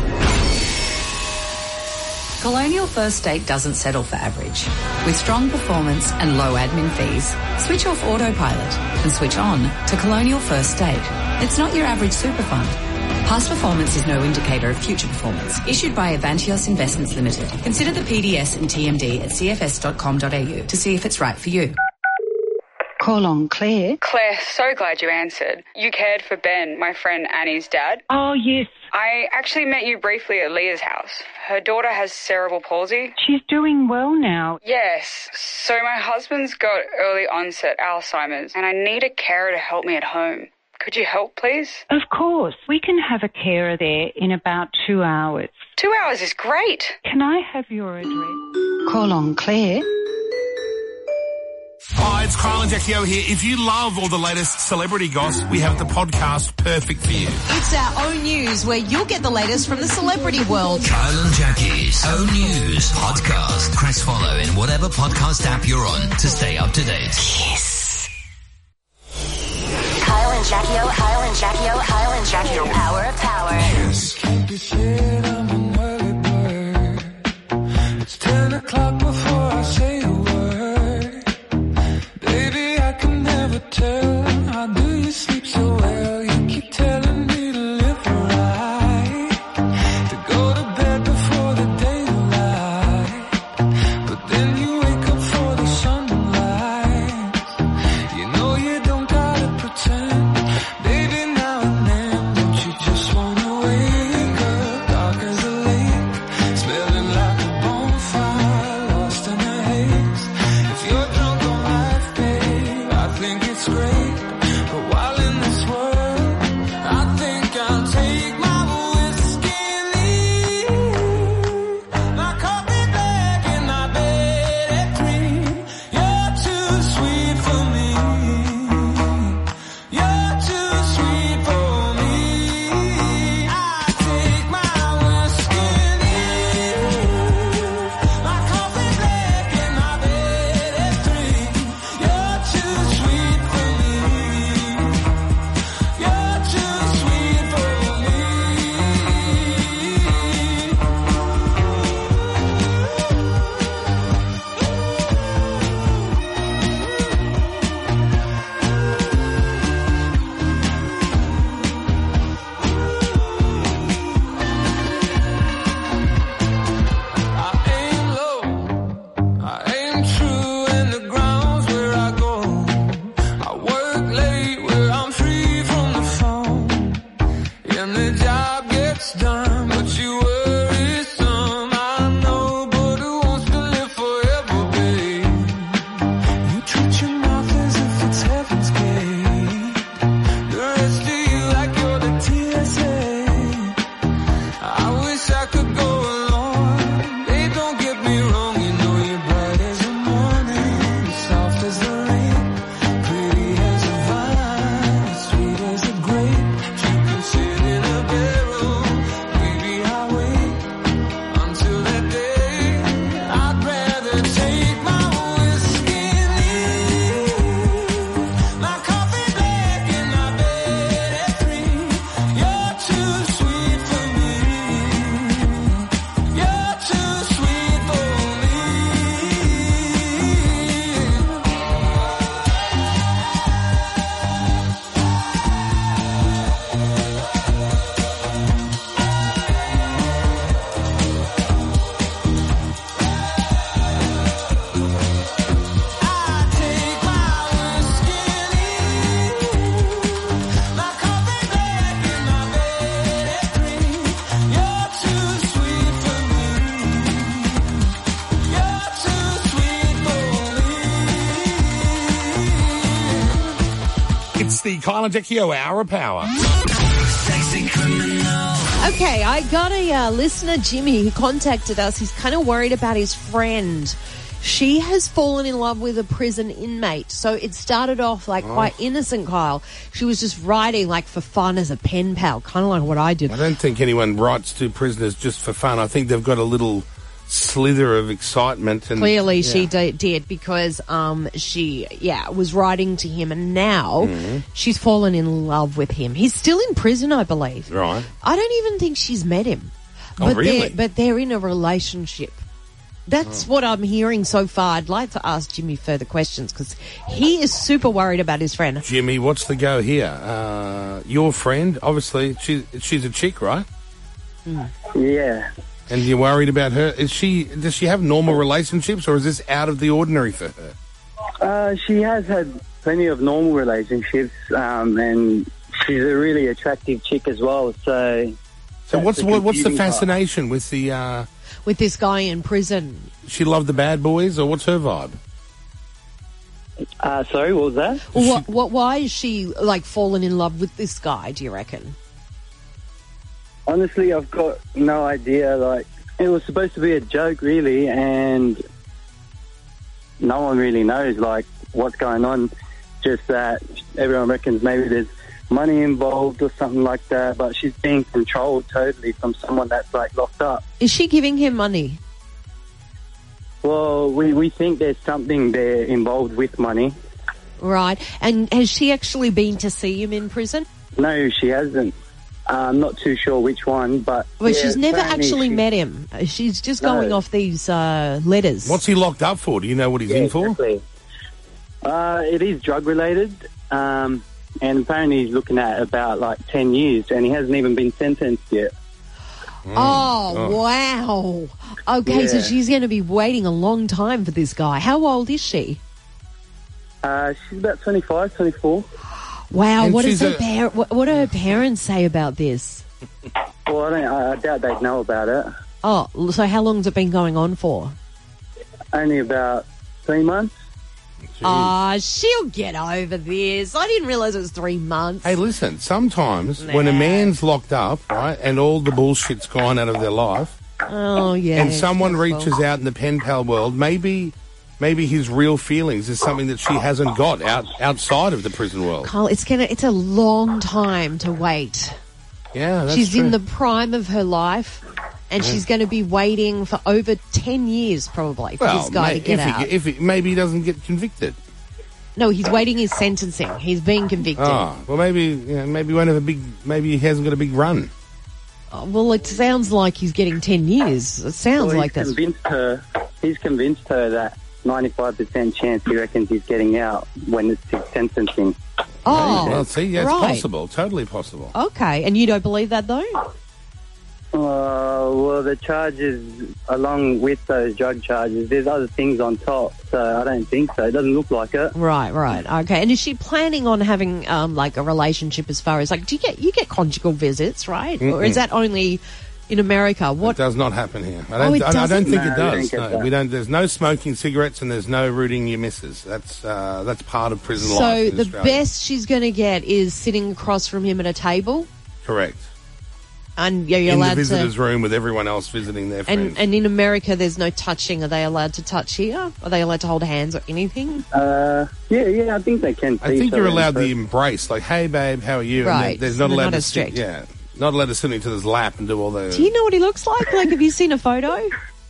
Colonial First State doesn't settle for average. With strong performance and low admin fees, switch off autopilot and switch on to Colonial First State. It's not your average super fund. Past performance is no indicator of future performance. Issued by Avantios Investments Limited. Consider the P D S and T M D at c f s dot com dot a u to see if it's right for you. Call on Claire. Claire, so glad you answered. You cared for Ben, my friend Annie's dad. Oh, yes. I actually met you briefly at Leah's house. Her daughter has cerebral palsy. She's doing well now. Yes. So my husband's got early onset Alzheimer's and I need a carer to help me at home. Could you help, please? Of course. We can have a carer there in about two hours. Two hours is great. Can I have your address? Call on Claire. Hi, it's Kyle and Jackie O here. If you love all the latest celebrity gossip, we have the podcast perfect for you. It's our own news where you'll get the latest from the celebrity world. Kyle and Jackie's O News podcast. Press follow in whatever podcast app you're on to stay up to date. Yes. Kyle and Jackie O, Kyle and Jackie O, Kyle and Jackie O. Power of power. Yes. Can't be said I'm an early bird. It's ten o'clock before I say a word. Baby, I can never tell. How do you sleep so well? You keep telling me to live right, to go to bed before the daylight, but then you wake up for the sunrise. You know you don't gotta pretend. Baby, now and then, don't you just wanna wake last dime, but you worry some. I know, but who wants to live forever, babe? You treat your mouth as if it's heaven's gate. The rest of you like you're the T S A. I wish I could go along. Babe, don't get me wrong, you know you're bright as the morning, soft as the rain, pretty as a vine, sweet as a grape. You can sit in a barrel, baby, I'll wait until that day. I'd rather take my whiskey and leave my coffee black in my bed at three. You're too sweet for me. You're too sweet for me. I take my whiskey and leave my coffee black in my bed at three. You're too sweet for me. You're too sweet for me. It's the Kyle and Jackie O Hour of Power. Okay, I got a uh, listener, Jimmy, who contacted us. He's kind of worried about his friend. She has fallen in love with a prison inmate. So it started off like Oh. quite innocent, Kyle. She was just writing like for fun as a pen pal, kind of like what I did. I don't think anyone writes to prisoners just for fun. I think they've got a little slither of excitement. And Clearly she yeah. d- did because um, she, yeah, was writing to him, and now Mhm. she's fallen in love with him. He's still in prison, I believe. Right. I don't even think she's met him. Oh, but really? They're, but they're in a relationship. That's Oh. what I'm hearing so far. I'd like to ask Jimmy further questions because he is super worried about his friend. Jimmy, what's the go here? Uh, your friend, obviously, she, she's a chick, right? Yeah. And you're worried about her. Is she? Does she have normal relationships, or is this out of the ordinary for her? Uh, she has had plenty of normal relationships, um, and she's a really attractive chick as well. So, So that's what's the what, what's the confusing part. fascination with the? Uh, With this guy in prison. she loved the bad boys, or what's her vibe? Uh, sorry, what was that? What, what? Why is she like fallen in love with this guy? Do you reckon? Honestly, I've got no idea. Like, it was supposed to be a joke, really, and no one really knows, like, what's going on. Just that everyone reckons maybe there's money involved or something like that, but she's being controlled totally from someone that's, like, locked up. Is she giving him money? Well, we, we think there's something there involved with money. Right. And has she actually been to see him in prison? No, she hasn't. I'm not too sure which one, but... Well, yeah, she's never apparently actually she- met him. Uh, She's just No. going off these uh, letters. What's he locked up for? Do you know what he's Yeah, in for? exactly. Uh, it is drug-related, um, and apparently he's looking at about, like, ten years, and he hasn't even been sentenced yet. Oh, Oh. wow. Okay, so Yeah. she's going to be waiting a long time for this guy. How old is she? Uh, she's about twenty-five, twenty-four. Wow, And what does she's her a- par- what, what do her parents say about this? Well, I, don't, I doubt they'd know about it. Oh, so how long's it been going on for? Only about three months. Ah, she'll get over this. I didn't realise it was three months. Hey, listen, sometimes when a man's locked up, right, and all the bullshit's gone out of their life, Oh, yeah. and someone careful. reaches out in the pen pal world, maybe maybe his real feelings is something that she hasn't got out outside of the prison world. Carl, it's gonna. It's a long time to wait. Yeah, that's she's true. in the prime of her life, and Yeah. she's going to be waiting for over ten years probably for well, this guy may- to get if out. He, if he, maybe he doesn't get convicted. No, he's waiting his sentencing. He's being convicted. Oh, well, maybe you know, maybe he won't have a big. Maybe he hasn't got a big run. Oh, well, it sounds like he's getting ten years. It sounds Well, like he's that's. convinced her. He's convinced her that ninety-five percent chance he reckons he's getting out when it's his sentencing. Oh, well, see, yeah, it's right. possible, totally possible. Okay, and you don't believe that though? Uh, Oh, well, the charges, along with those drug charges, there's other things on top, so I don't think so. It doesn't look like it. Right, right. Okay. And is she planning on having, um, like, a relationship as far as, like, do you get, you get conjugal visits, right? Mm-mm. Or is that only in America? What? It does not happen here. I Oh, don't, it I, I don't doesn't? think No, it we does. don't get No, that. we don't. There's no smoking cigarettes and there's no rooting your missus. That's, uh, that's part of prison So life in the Australia. best she's going to get is sitting across from him at a table? Correct. And you're In the allowed visitor's to... room with everyone else visiting their friends. And, and in America, there's no touching. Are they allowed to touch here? Are they allowed to hold hands or anything? Uh, yeah, yeah, I think they can. I see think each you're other in allowed the person. embrace, like, hey, babe, how are you? And Right. there- there's not They're allowed not to as sit, strict. yeah, not allowed to sit into his lap and do all the... Do you know what he looks like? Like, have you seen a photo?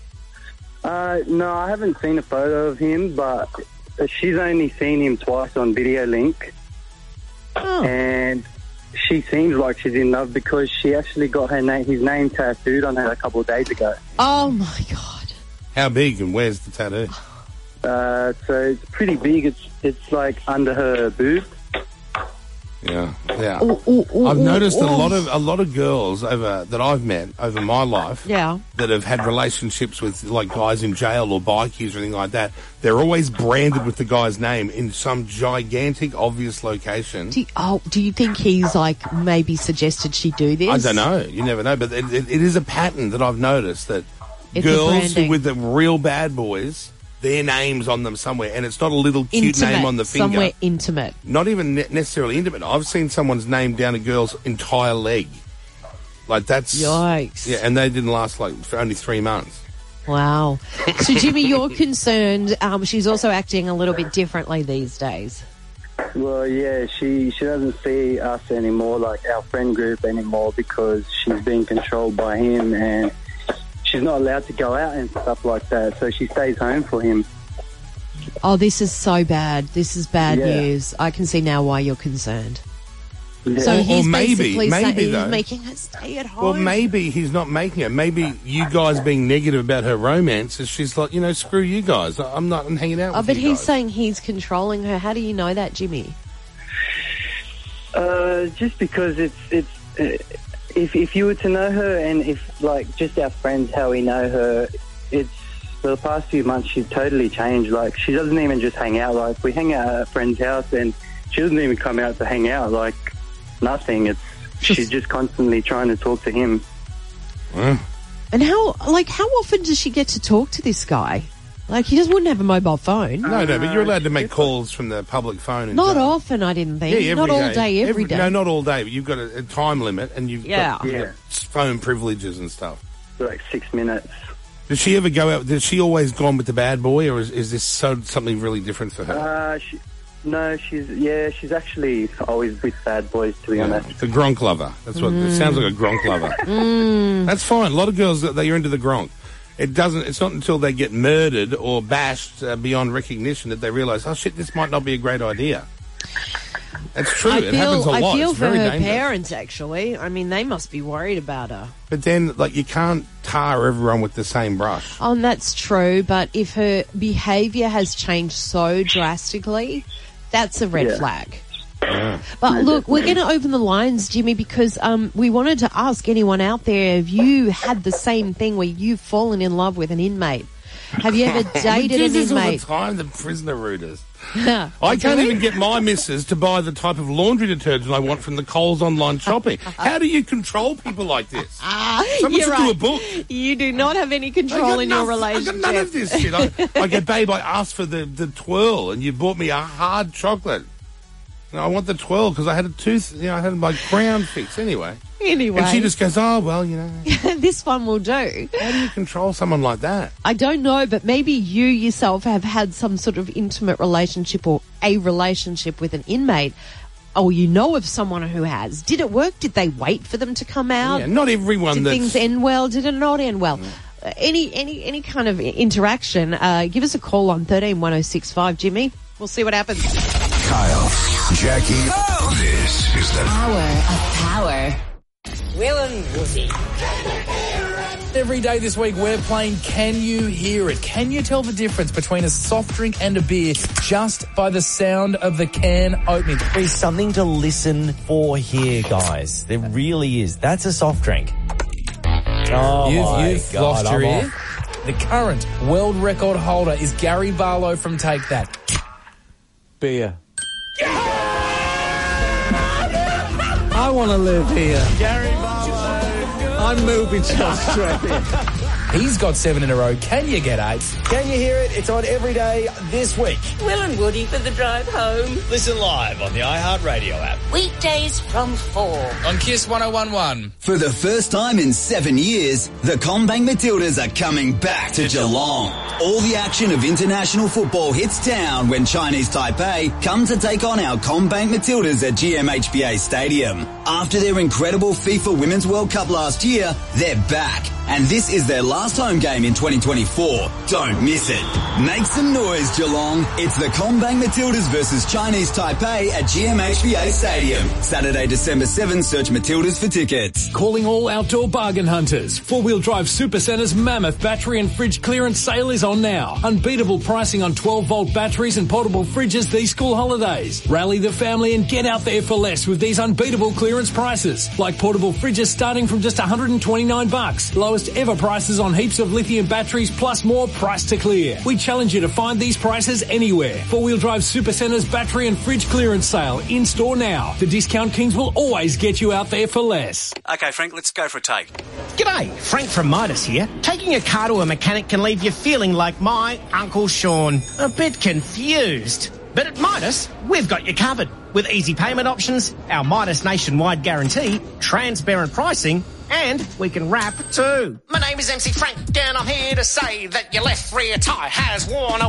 Uh, no, I haven't seen a photo of him, but she's only seen him twice on Video Link. Oh. And she seems like she's in love because she actually got her name, his name tattooed on her a couple of days ago. Oh, my God. How big and where's the tattoo? Uh, so it's pretty big. It's it's like under her boob. Yeah, yeah. Ooh, ooh, ooh, I've ooh, noticed a ooh. lot of a lot of girls over that I've met over my life Yeah. that have had relationships with like guys in jail or bikies or anything like that. They're always branded with the guy's name in some gigantic, obvious location. Do you, oh, do you think he's, like, maybe suggested she do this? I don't know. You never know, but it, it, it is a pattern that I've noticed that It's a girls who branding. with the real bad boys, their names on them somewhere, and it's not a little cute Intimate. name on the finger. Somewhere intimate. Not even ne- necessarily intimate. I've seen someone's name down a girl's entire leg. Like that's Yikes. Yeah, and they didn't last like for only three months. Wow. So, Jimmy, you're concerned um, she's also acting a little bit differently these days. Well, yeah, she she doesn't see us anymore, like our friend group anymore, because she's being controlled by him, and she's not allowed to go out and stuff like that. So she stays home for him. Oh, this is so bad. This is bad Yeah. news. I can see now why you're concerned. Yeah. So Or- or he's maybe- basically maybe, saying though- he's making her stay at home. Well, maybe he's not making it. Maybe you guys being negative about her romance is she's like, you know, screw you guys. I'm not I'm hanging out Oh, with but you he's guys. saying he's controlling her. How do you know that, Jimmy? Uh, just because it's it's uh, if if you were to know her, and if like just our friends how we know her, it's for the past few months she's totally changed. Like she doesn't even just hang out. Like we hang out at a friend's house, and she doesn't even come out to hang out. Like nothing. It's she's just constantly trying to talk to him. And how, like, how often does she get to talk to this guy? Like, he just wouldn't have a mobile phone. No, no, but you're allowed to make calls from the public phone. And Not go. often, I didn't think. Yeah, every not all day, every day. No, not all day, but you've got a, a time limit and you've Yeah. got you've Yeah. got phone privileges and stuff. Like six minutes. Does she ever go out? Has she always gone with the bad boy, or is, is this so something really different for her? Uh, she, no, she's yeah, she's actually always with bad boys. To be honest. The Gronk lover. That's what it sounds like. A Gronk lover. Mm. That's fine. A lot of girls they're into the Gronk. It doesn't. It's not until they get murdered or bashed uh, beyond recognition that they realise, oh shit, this might not be a great idea. That's true. I it feel, happens a I lot. feel It's for very her dangerous. parents, actually. I mean, they must be worried about her. But then, like, you can't tar everyone with the same brush. Oh, and that's true, but if her behaviour has changed so drastically, that's a red Yeah. flag. Yeah. But look, we're going to open the lines, Jimmy, because um, we wanted to ask anyone out there, have you had the same thing where you've fallen in love with an inmate? Have you ever we dated do an this all the inmate? time, the prisoner rooters. I I can't even get my missus to buy the type of laundry detergent I want from the Coles online shopping. How do you control people like this? Ah, Someone you're should right. do a book. You do not have any I control got in your nothing- I relationship. got none of this shit. I, I go, babe, I asked for the, the twirl and you bought me a hard chocolate. No, I want the twirl because I had a tooth, you know, I had my crown fixed anyway. Anyway. And she just goes, oh, well, you know. This one will do. How do you control someone like that? I don't know, but maybe you yourself have had some sort of intimate relationship or a relationship with an inmate, or you know of someone who has. Did it work? Did they wait for them to come out? Yeah, not everyone Did that's... things end well? Did it not end well? Uh, any any any kind of interaction, uh, give us a call on thirteen one oh six five, Jimmy. We'll see what happens. Kyle, Jackie, this is the Power of power. Will and Woofy. Every day this week we're playing Can You Hear It? Can you tell the difference between a soft drink and a beer just by the sound of the can opening? There's something to listen for here, guys. There really is. That's a soft drink. Oh, you've my you've God, lost your I'm ear. The current world record holder is Gary Barlow from Take That. Beer. I want to live here. Gary Barlow. I'm moving to Australia. He's got seven in a row. Can you get eight? Can you hear it? It's on every day this week. Will and Woody for the drive home. Listen live on the iHeartRadio app. Weekdays from four. On Kiss one oh one one. For the first time in seven years, the Combank Matildas are coming back to Geelong. All the action of international football hits town when Chinese Taipei come to take on our Combank Matildas at G M H B A Stadium. After their incredible FIFA Women's World Cup last year, they're back. And this is their last home game in twenty twenty-four. Don't miss it. Make some noise, Geelong. It's the Combank Matildas versus Chinese Taipei at G M H B A Stadium. Saturday, December seventh. Search Matildas for tickets. Calling all outdoor bargain hunters. Four-wheel drive Supercentre's mammoth battery and fridge clearance sale is on now. Unbeatable pricing on twelve-volt batteries and portable fridges these school holidays. Rally the family and get out there for less with these unbeatable clearance prices. Like portable fridges starting from just one hundred twenty-nine bucks. Lowest ever prices on heaps of lithium batteries plus more price to clear. We challenge you to find these prices anywhere. Four-wheel drive Supercentre's battery and fridge clearance sale in store now. The Discount Kings will always get you out there for less. Okay, Frank, let's go for a take. G'day, Frank from Midas here. Taking a car to a mechanic can leave you feeling like my Uncle Sean. A bit confused. But at Midas, we've got you covered. With easy payment options, our Midas nationwide guarantee, transparent pricing, and we can wrap too. My name is M C Frank, and I'm here to say that your left rear tyre has worn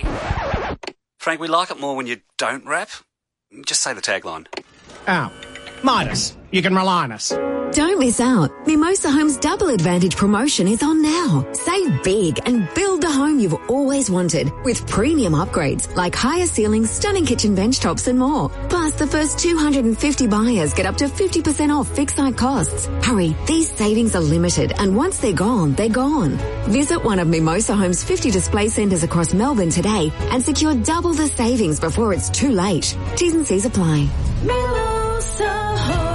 away. Frank, we like it more when you don't rap. Just say the tagline. Oh, Midas, you can rely on us. Don't miss out. Mimosa Homes Double Advantage promotion is on now. Save big and build the home you've always wanted with premium upgrades like higher ceilings, stunning kitchen bench tops and more. Plus, the first two hundred fifty buyers get up to fifty percent off fixed site costs. Hurry, these savings are limited and once they're gone, they're gone. Visit one of Mimosa Homes' fifty display centres across Melbourne today and secure double the savings before it's too late. T's and C's apply. Mimosa Homes.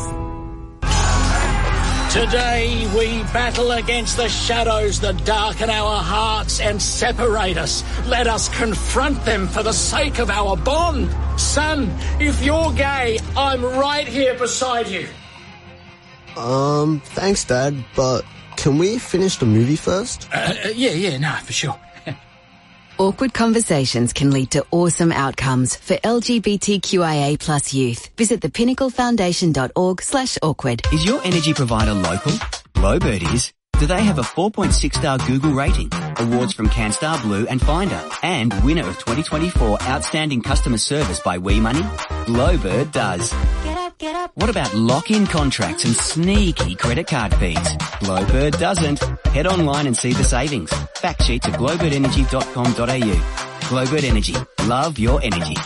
Today we battle against the shadows that darken our hearts and separate us. Let us confront them for the sake of our bond. Son, if you're gay, I'm right here beside you. Um, thanks, Dad, but can we finish the movie first? Uh, yeah, yeah, no, for sure. Awkward conversations can lead to awesome outcomes for L G B T Q I A plus youth. Visit the pinnacle foundation dot org slash awkward. Is your energy provider local? Glowbird is. Do they have a four point six star Google rating, awards from CanStar Blue and Finder, and winner of twenty twenty-four Outstanding Customer Service by WeMoney? Glowbird does. Get up, get up. What about lock-in contracts and sneaky credit card fees? Glowbird doesn't. Head online and see the savings. Fact sheets at glowbird energy dot com dot a u. Glowbird Energy. Love your energy.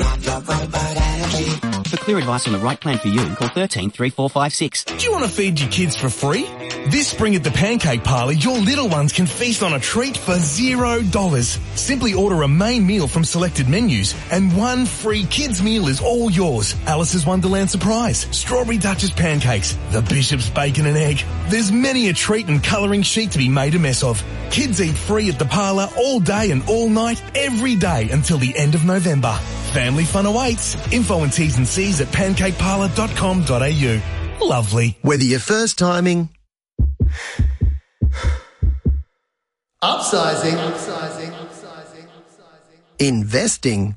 For clear advice on the right plan for you, call thirteen three four five six. Do you want to feed your kids for free? This spring at the Pancake Parlour, your little ones can feast on a treat for zero dollars. Simply order a main meal from selected menus and one free kids meal is all yours. Alice's Wonderland Surprise, Strawberry Duchess Pancakes, the Bishop's Bacon and Egg. There's many a treat and colouring sheet to be made a mess of. Kids eat free at the parlour all day and all night, every day until the end of November. Family fun awaits. Info and T's and C's at pancake parlour dot com dot a u. Lovely. Whether you're first timing, upsizing, upsizing, upsizing, investing,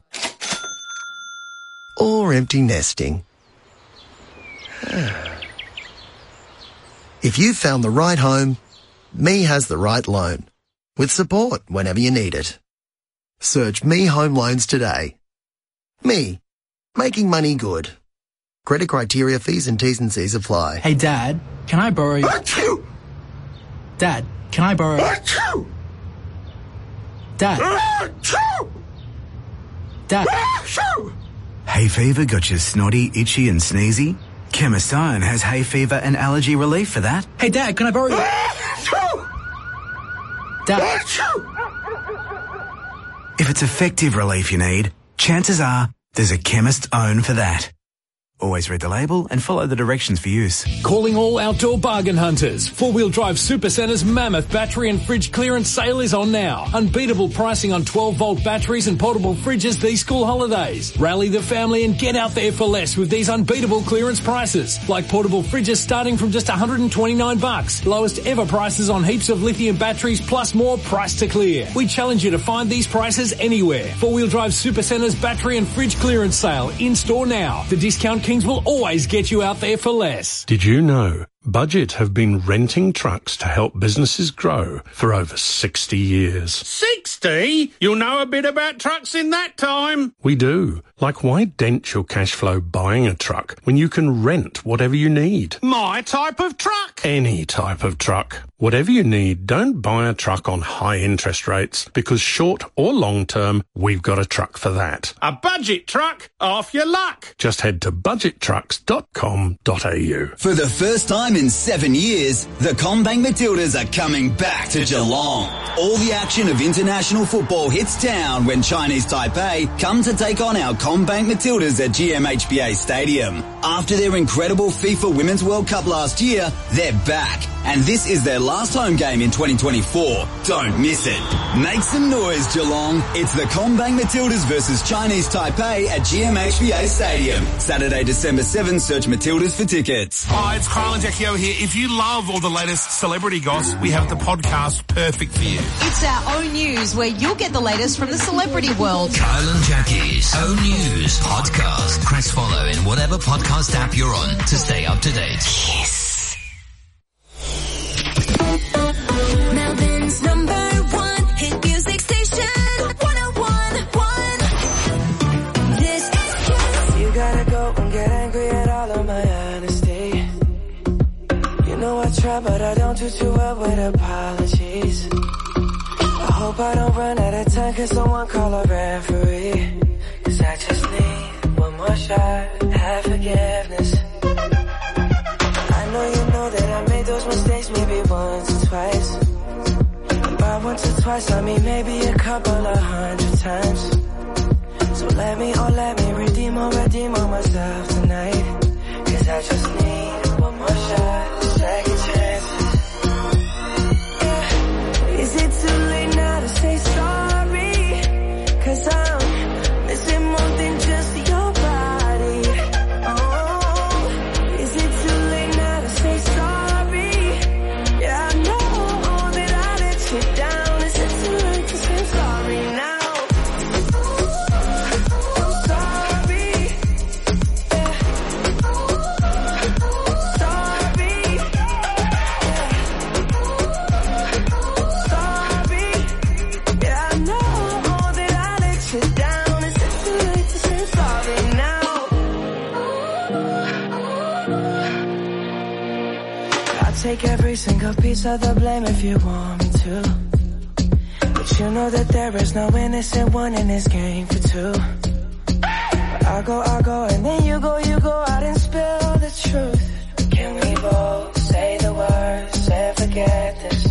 or empty nesting. If you've found the right home, Me has the right loan, with support whenever you need it. Search Me Home Loans today. Me, making money good. Credit criteria, fees and T's and C's apply. Hey Dad, can I borrow you? Dad, can I borrow Dad. Dad. Hay fever got you snotty, itchy and sneezy? Chemist Iron has hay fever and allergy relief for that. Hey Dad, can I borrow you? Dad. If it's effective relief you need, chances are there's a Chemist Own for that. Always read the label and follow the directions for use. Calling all outdoor bargain hunters. Four-wheel drive Supercenter's mammoth battery and fridge clearance sale is on now. Unbeatable pricing on twelve volt batteries and portable fridges these school holidays. Rally the family and get out there for less with these unbeatable clearance prices. Like portable fridges starting from just one hundred twenty-nine bucks. Lowest ever prices on heaps of lithium batteries plus more price to clear. We challenge you to find these prices anywhere. Four-wheel drive Supercenter's battery and fridge clearance sale in store now. The Discount Kings will always get you out there for less. Did you know Budget have been renting trucks to help businesses grow for over sixty years? sixty? You'll know a bit about trucks in that time. We do. Like, why dent your cash flow buying a truck when you can rent whatever you need? My type of truck. Any type of truck. Whatever you need, don't buy a truck on high interest rates, because short or long term, we've got a truck for that. A budget truck? Off your luck. Just head to budget trucks dot com dot a u. For the first time in seven years, the CommBank Matildas are coming back to Geelong. All the action of international football hits town when Chinese Taipei come to take on our CommBank Matildas at G M H B A Stadium. After their incredible FIFA Women's World Cup last year, they're back. And this is their last home game in twenty twenty-four. Don't miss it. Make some noise, Geelong. It's the CommBank Matildas versus Chinese Taipei at G M H B A Stadium. Saturday, December seventh. Search Matildas for tickets. Hi, it's Kyle and Jackie O here. If you love all the latest celebrity goss, we have the podcast perfect for you. It's our own news where you'll get the latest from the celebrity world. Kyle and Jackie's own news podcast. Press follow in whatever podcast app you're on to stay up to date. Yes. Melbourne's number one hit music station, one oh one point one. This is Kiss. You gotta go and get angry at all of my honesty. You know I try, but I don't do too well with apologies. I hope I don't run out of time, cause someone call a referee. Cause I just need one more shot, have forgiveness. I know you know that I made those mistakes maybe once or twice. And by once or twice I mean maybe a couple of hundred times. So let me, oh let me redeem or redeem on myself tonight. Cause I just need one more shot, second chances. Yeah. Is it too late now to say sorry? Cause I'm missing more than just your body. Oh, is it too late now to say sorry? Yeah, I know that I let you down. Is it too late to say sorry now? I'm sorry. Yeah. Sorry. Yeah. Sorry. Yeah, I know that I let you down. Is it too late to say sorry now? I'll take every single piece of the blame if you want me to. But you know that there is no innocent one in this game for two. But I'll go, I'll go, and then you go, you go out and spill the truth. Can we both say the words and forget this?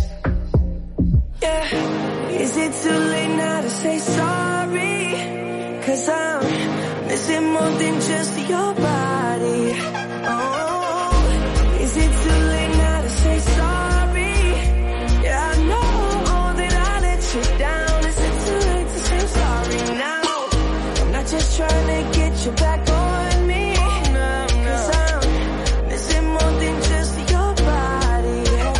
Yeah. Is it too late now to say sorry? Cause I'm missing more than just your body. Oh, is it too late now to say sorry? Yeah, I know that I let you down. Is it too late to say sorry now? I'm not just trying to get you back on me. Cause I'm missing more than just your body.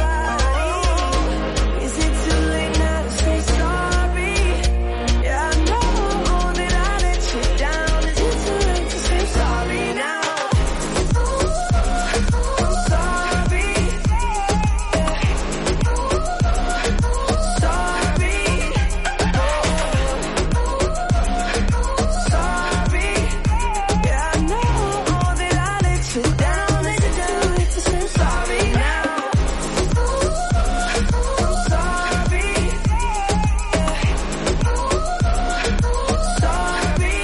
Oh, is it too late now to say sorry? Yeah, I know that I let you down. Is it too late to say sorry now? I'm sorry. Yeah. Sorry. Sorry. Yeah, I know that I let you down. Is it too late to say sorry now? I'm sorry. Yeah. Sorry.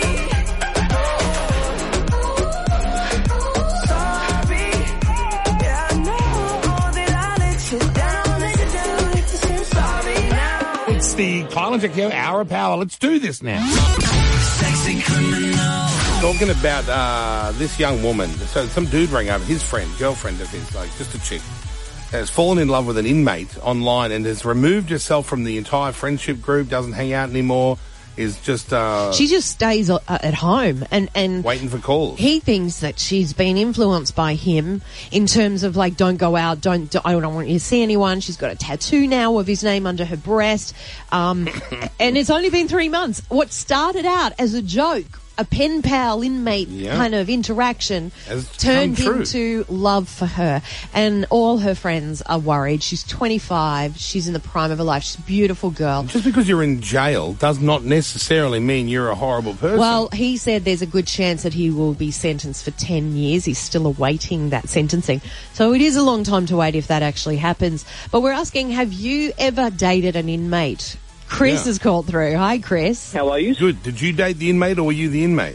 Sorry. Yeah, I know that I let you down. Is it too late to say sorry now? It's the Kyle and Jackie O Hour of Power. Let's do this now. Sexy criminal. Talking about uh, this young woman. So some dude rang up, his friend, girlfriend of his, like just a chick, has fallen in love with an inmate online and has removed herself from the entire friendship group, doesn't hang out anymore, is just... Uh, she just stays uh, at home and, and... waiting for calls. He thinks that she's been influenced by him in terms of, like, don't go out, don't, don't I don't want you to see anyone. She's got a tattoo now of his name under her breast. Um, and it's only been three months. What started out as a joke, a pen pal inmate Yeah. kind of interaction, Has turned come true. into love for her. And all her friends are worried. She's twenty-five. She's in the prime of her life. She's a beautiful girl. Just because you're in jail does not necessarily mean you're a horrible person. Well, he said there's a good chance that he will be sentenced for ten years. He's still awaiting that sentencing. So it is a long time to wait if that actually happens. But we're asking, have you ever dated an inmate? Chris Yeah. has called through. Hi, Chris. How are you? Good. Did you date the inmate or were you the inmate?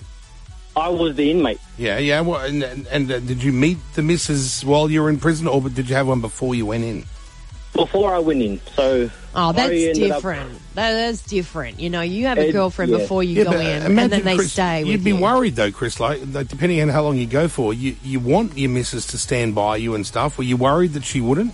I was the inmate. Yeah, yeah. Well, and and, and uh, did you meet the missus while you were in prison or did you have one before you went in? Before I went in, so... Oh, that's I ended up- different. That, that's different. You know, you have a It- girlfriend yeah. before you Yeah, go but in, and imagine, then they Chris, stay with You'd be you. worried though, Chris, like, like depending on how long you go for, you, you want your missus to stand by you and stuff. Were you worried that she wouldn't?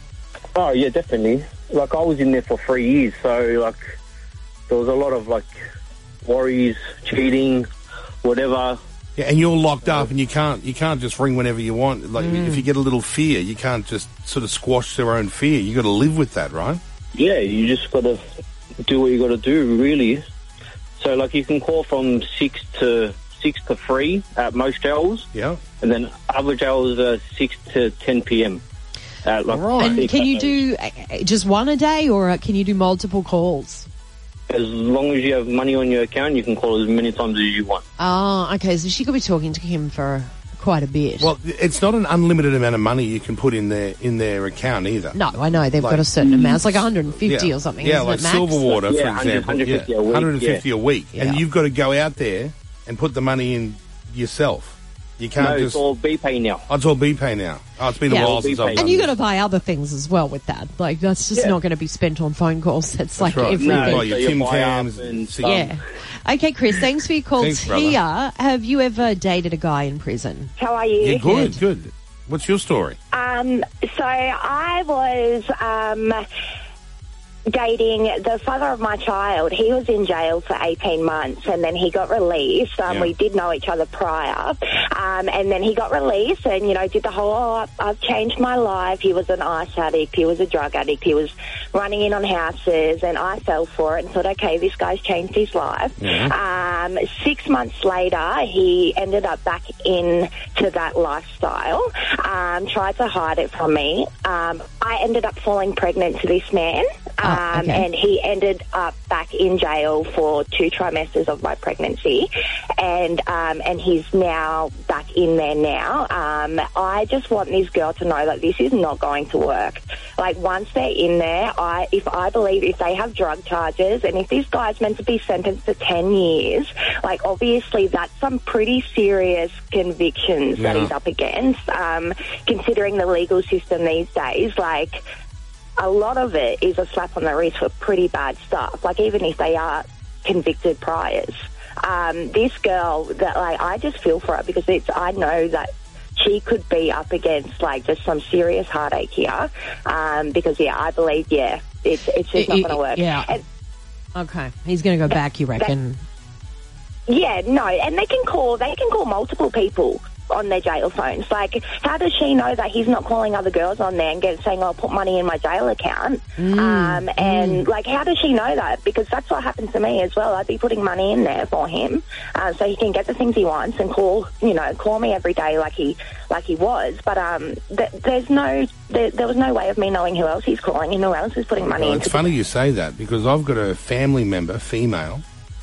Oh, yeah, definitely. Like, I was in there for three years, so, like, there was a lot of, like, worries, cheating, whatever. Yeah, and you're locked up and you can't you can't just ring whenever you want. Like, Mm. if you get a little fear, you can't just sort of squash their own fear. You got to live with that, right? Yeah, you just got to do what you got to do, really. So, like, you can call from six to six to three at most jails. Yeah. And then other jails are six to ten p.m. Uh, like, And six can at you those. do uh, just one a day, or uh, can you do multiple calls? As long as you have money on your account, you can call as many times as you want. Oh, okay. So she could be talking to him for quite a bit. Well, it's not an unlimited amount of money you can put in their in their account either. No, I know they've Like- got a certain amount. It's like one hundred fifty Yeah. or something. Yeah, isn't like it, max? Silverwater, for Yeah, one hundred, example. one hundred fifty a week, one hundred fifty yeah. a week. Yeah. And you've got to go out there and put the money in yourself. You can't No, just... it's all BPay now. Oh, it's all BPay now. Oh, it's been Yeah. a while since I've And done you this. got to buy other things as well with that. Like that's just Yeah. not going to be spent on phone calls. It's like right. everything. No, your so you Tim buy Tams up and and stuff. Yeah. Okay, Chris. Thanks for your call. Thanks, brother. Tia, have you ever dated a guy in prison? How are you? Yeah, good, good. What's your story? Um, so I was um, dating the father of my child. He was in jail for eighteen months and then he got released. Um, Yeah. We did know each other prior. Um, and then he got released and, you know, did the whole, oh, I've changed my life. He was an ice addict. He was a drug addict. He was running in on houses and I fell for it and thought, okay, this guy's changed his life. Um, six months later, he ended up back into that lifestyle, um, tried to hide it from me. Um, I ended up falling pregnant to this man. Um, Oh, okay. And he ended up back in jail for two trimesters of my pregnancy, and um, and he's now back in there now. Um, I just want this girl to know that this is not going to work. Like once they're in there, I if I believe if they have drug charges, and if this guy's meant to be sentenced to ten years, like obviously that's some pretty serious convictions that Yeah. he's up against. Um, considering the legal system these days, like. A lot of it is a slap on the wrist for pretty bad stuff, like even if they are convicted priors. Um, this girl, that like I just feel for her because it's I know that she could be up against like just some serious heartache here. Um, because yeah, I believe yeah, it's it's just not It- going to work. yeah. And, Okay, he's going to go back. You reckon? yeah, no, and they can call. They can call multiple people on their jail phones. Like, how does she know that he's not calling other girls on there and get, saying, "I'll put money in my jail account"? Mm, um, and mm. like, how does she know that? Because that's what happened to me as well. I'd be putting money in there for him, uh, so he can get the things he wants and call, you know, call me every day like he like he was. But um, th- there's no, there, there was no way of me knowing who else he's calling and who else is putting money Well, into. it's funny you say that because I've got a family member, female,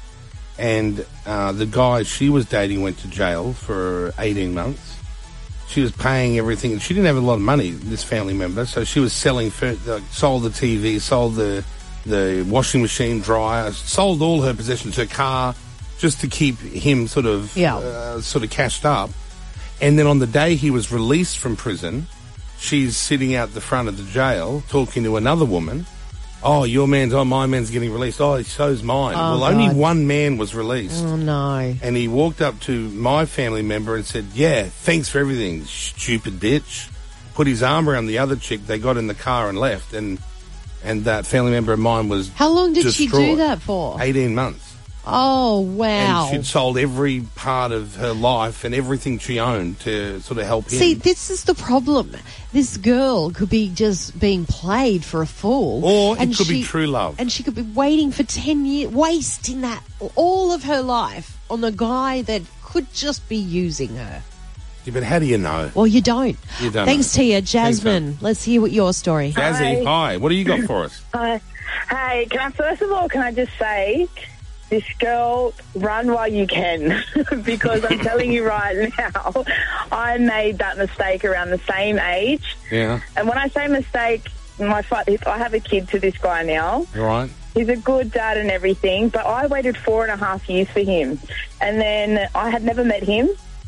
and uh, the guy she was dating went to jail for eighteen months. She was paying everything, and she didn't have a lot of money, this family member, so she was selling, fur- like, sold the T V, sold the the washing machine, dryer, sold all her possessions, her car, just to keep him sort of Yeah. uh, sort of cashed up. And then on the day he was released from prison, she's sitting out the front of the jail talking to another woman Oh, your man's, oh, my man's getting released. Oh, so's mine. Oh, well, only God. one man was released. Oh, no. And he walked up to my family member and said, yeah, thanks for everything, stupid bitch. Put his arm around the other chick. They got in the car and left. And and that family member of mine was How long did she do distraught. that for? eighteen months. Oh, wow. And she'd sold every part of her life and everything she owned to sort of help him. See, this is the problem. This girl could be just being played for a fool. Or it and could be she- true love. And she could be waiting for ten years, wasting that, all of her life on a guy that could just be using her. Yeah, but how do you know? Well, you don't. You don't Thanks, know. Tia. Jasmine, let's hear what your story. Jazzy, hi. What do you got for us? Hi. Hey, can I, first of all, can I just say, this girl, run while you can, because I'm telling you right now, I made that mistake around the same age. Yeah. And when I say mistake, my fa- if I have a kid to this guy now. All right. He's a good dad and everything, but I waited four and a half years for him. And then I had never met him.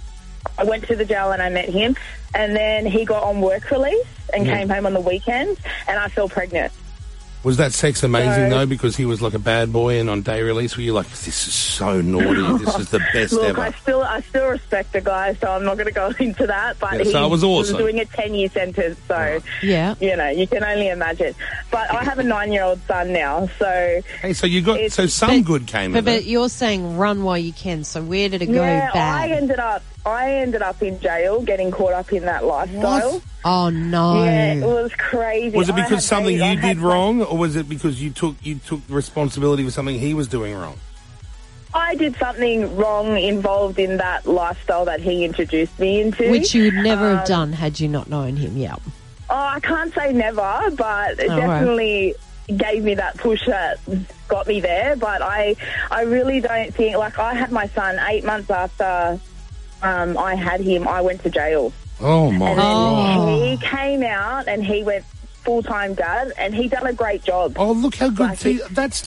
I went to the jail and I met him. And then he got on work release and Yeah. came home on the weekends, and I fell pregnant. Was that sex amazing, No. though, because he was like a bad boy and on day release were you like, this is so naughty, this is the best Look, ever? I still, I still respect the guy, so I'm not going to go into that. But Yeah, he so it was awesome. doing a ten-year sentence, so yeah, you know, you can only imagine. But I have a nine-year-old son now, so Hey, so you got, so some good came But, of but it. you're saying run while you can, so where did it go yeah, bad? I ended up, I ended up in jail, getting caught up in that lifestyle. Oh, no. Yeah, it was crazy. Was it I had because something babies- I you had did wrong, or was it because you took you took responsibility for something he was doing wrong? I did something wrong involved in that lifestyle that he introduced me into. Which you would never Um, have done had you not known him, yeah. Oh, I can't say never, but it All right. definitely gave me that push that got me there. But I, I really don't think, like, I had my son eight months after um, I had him, I went to jail. Oh, my And then God. he came out and he went full-time dad, and he done a great job. Oh, look how good. Like, See, he- that's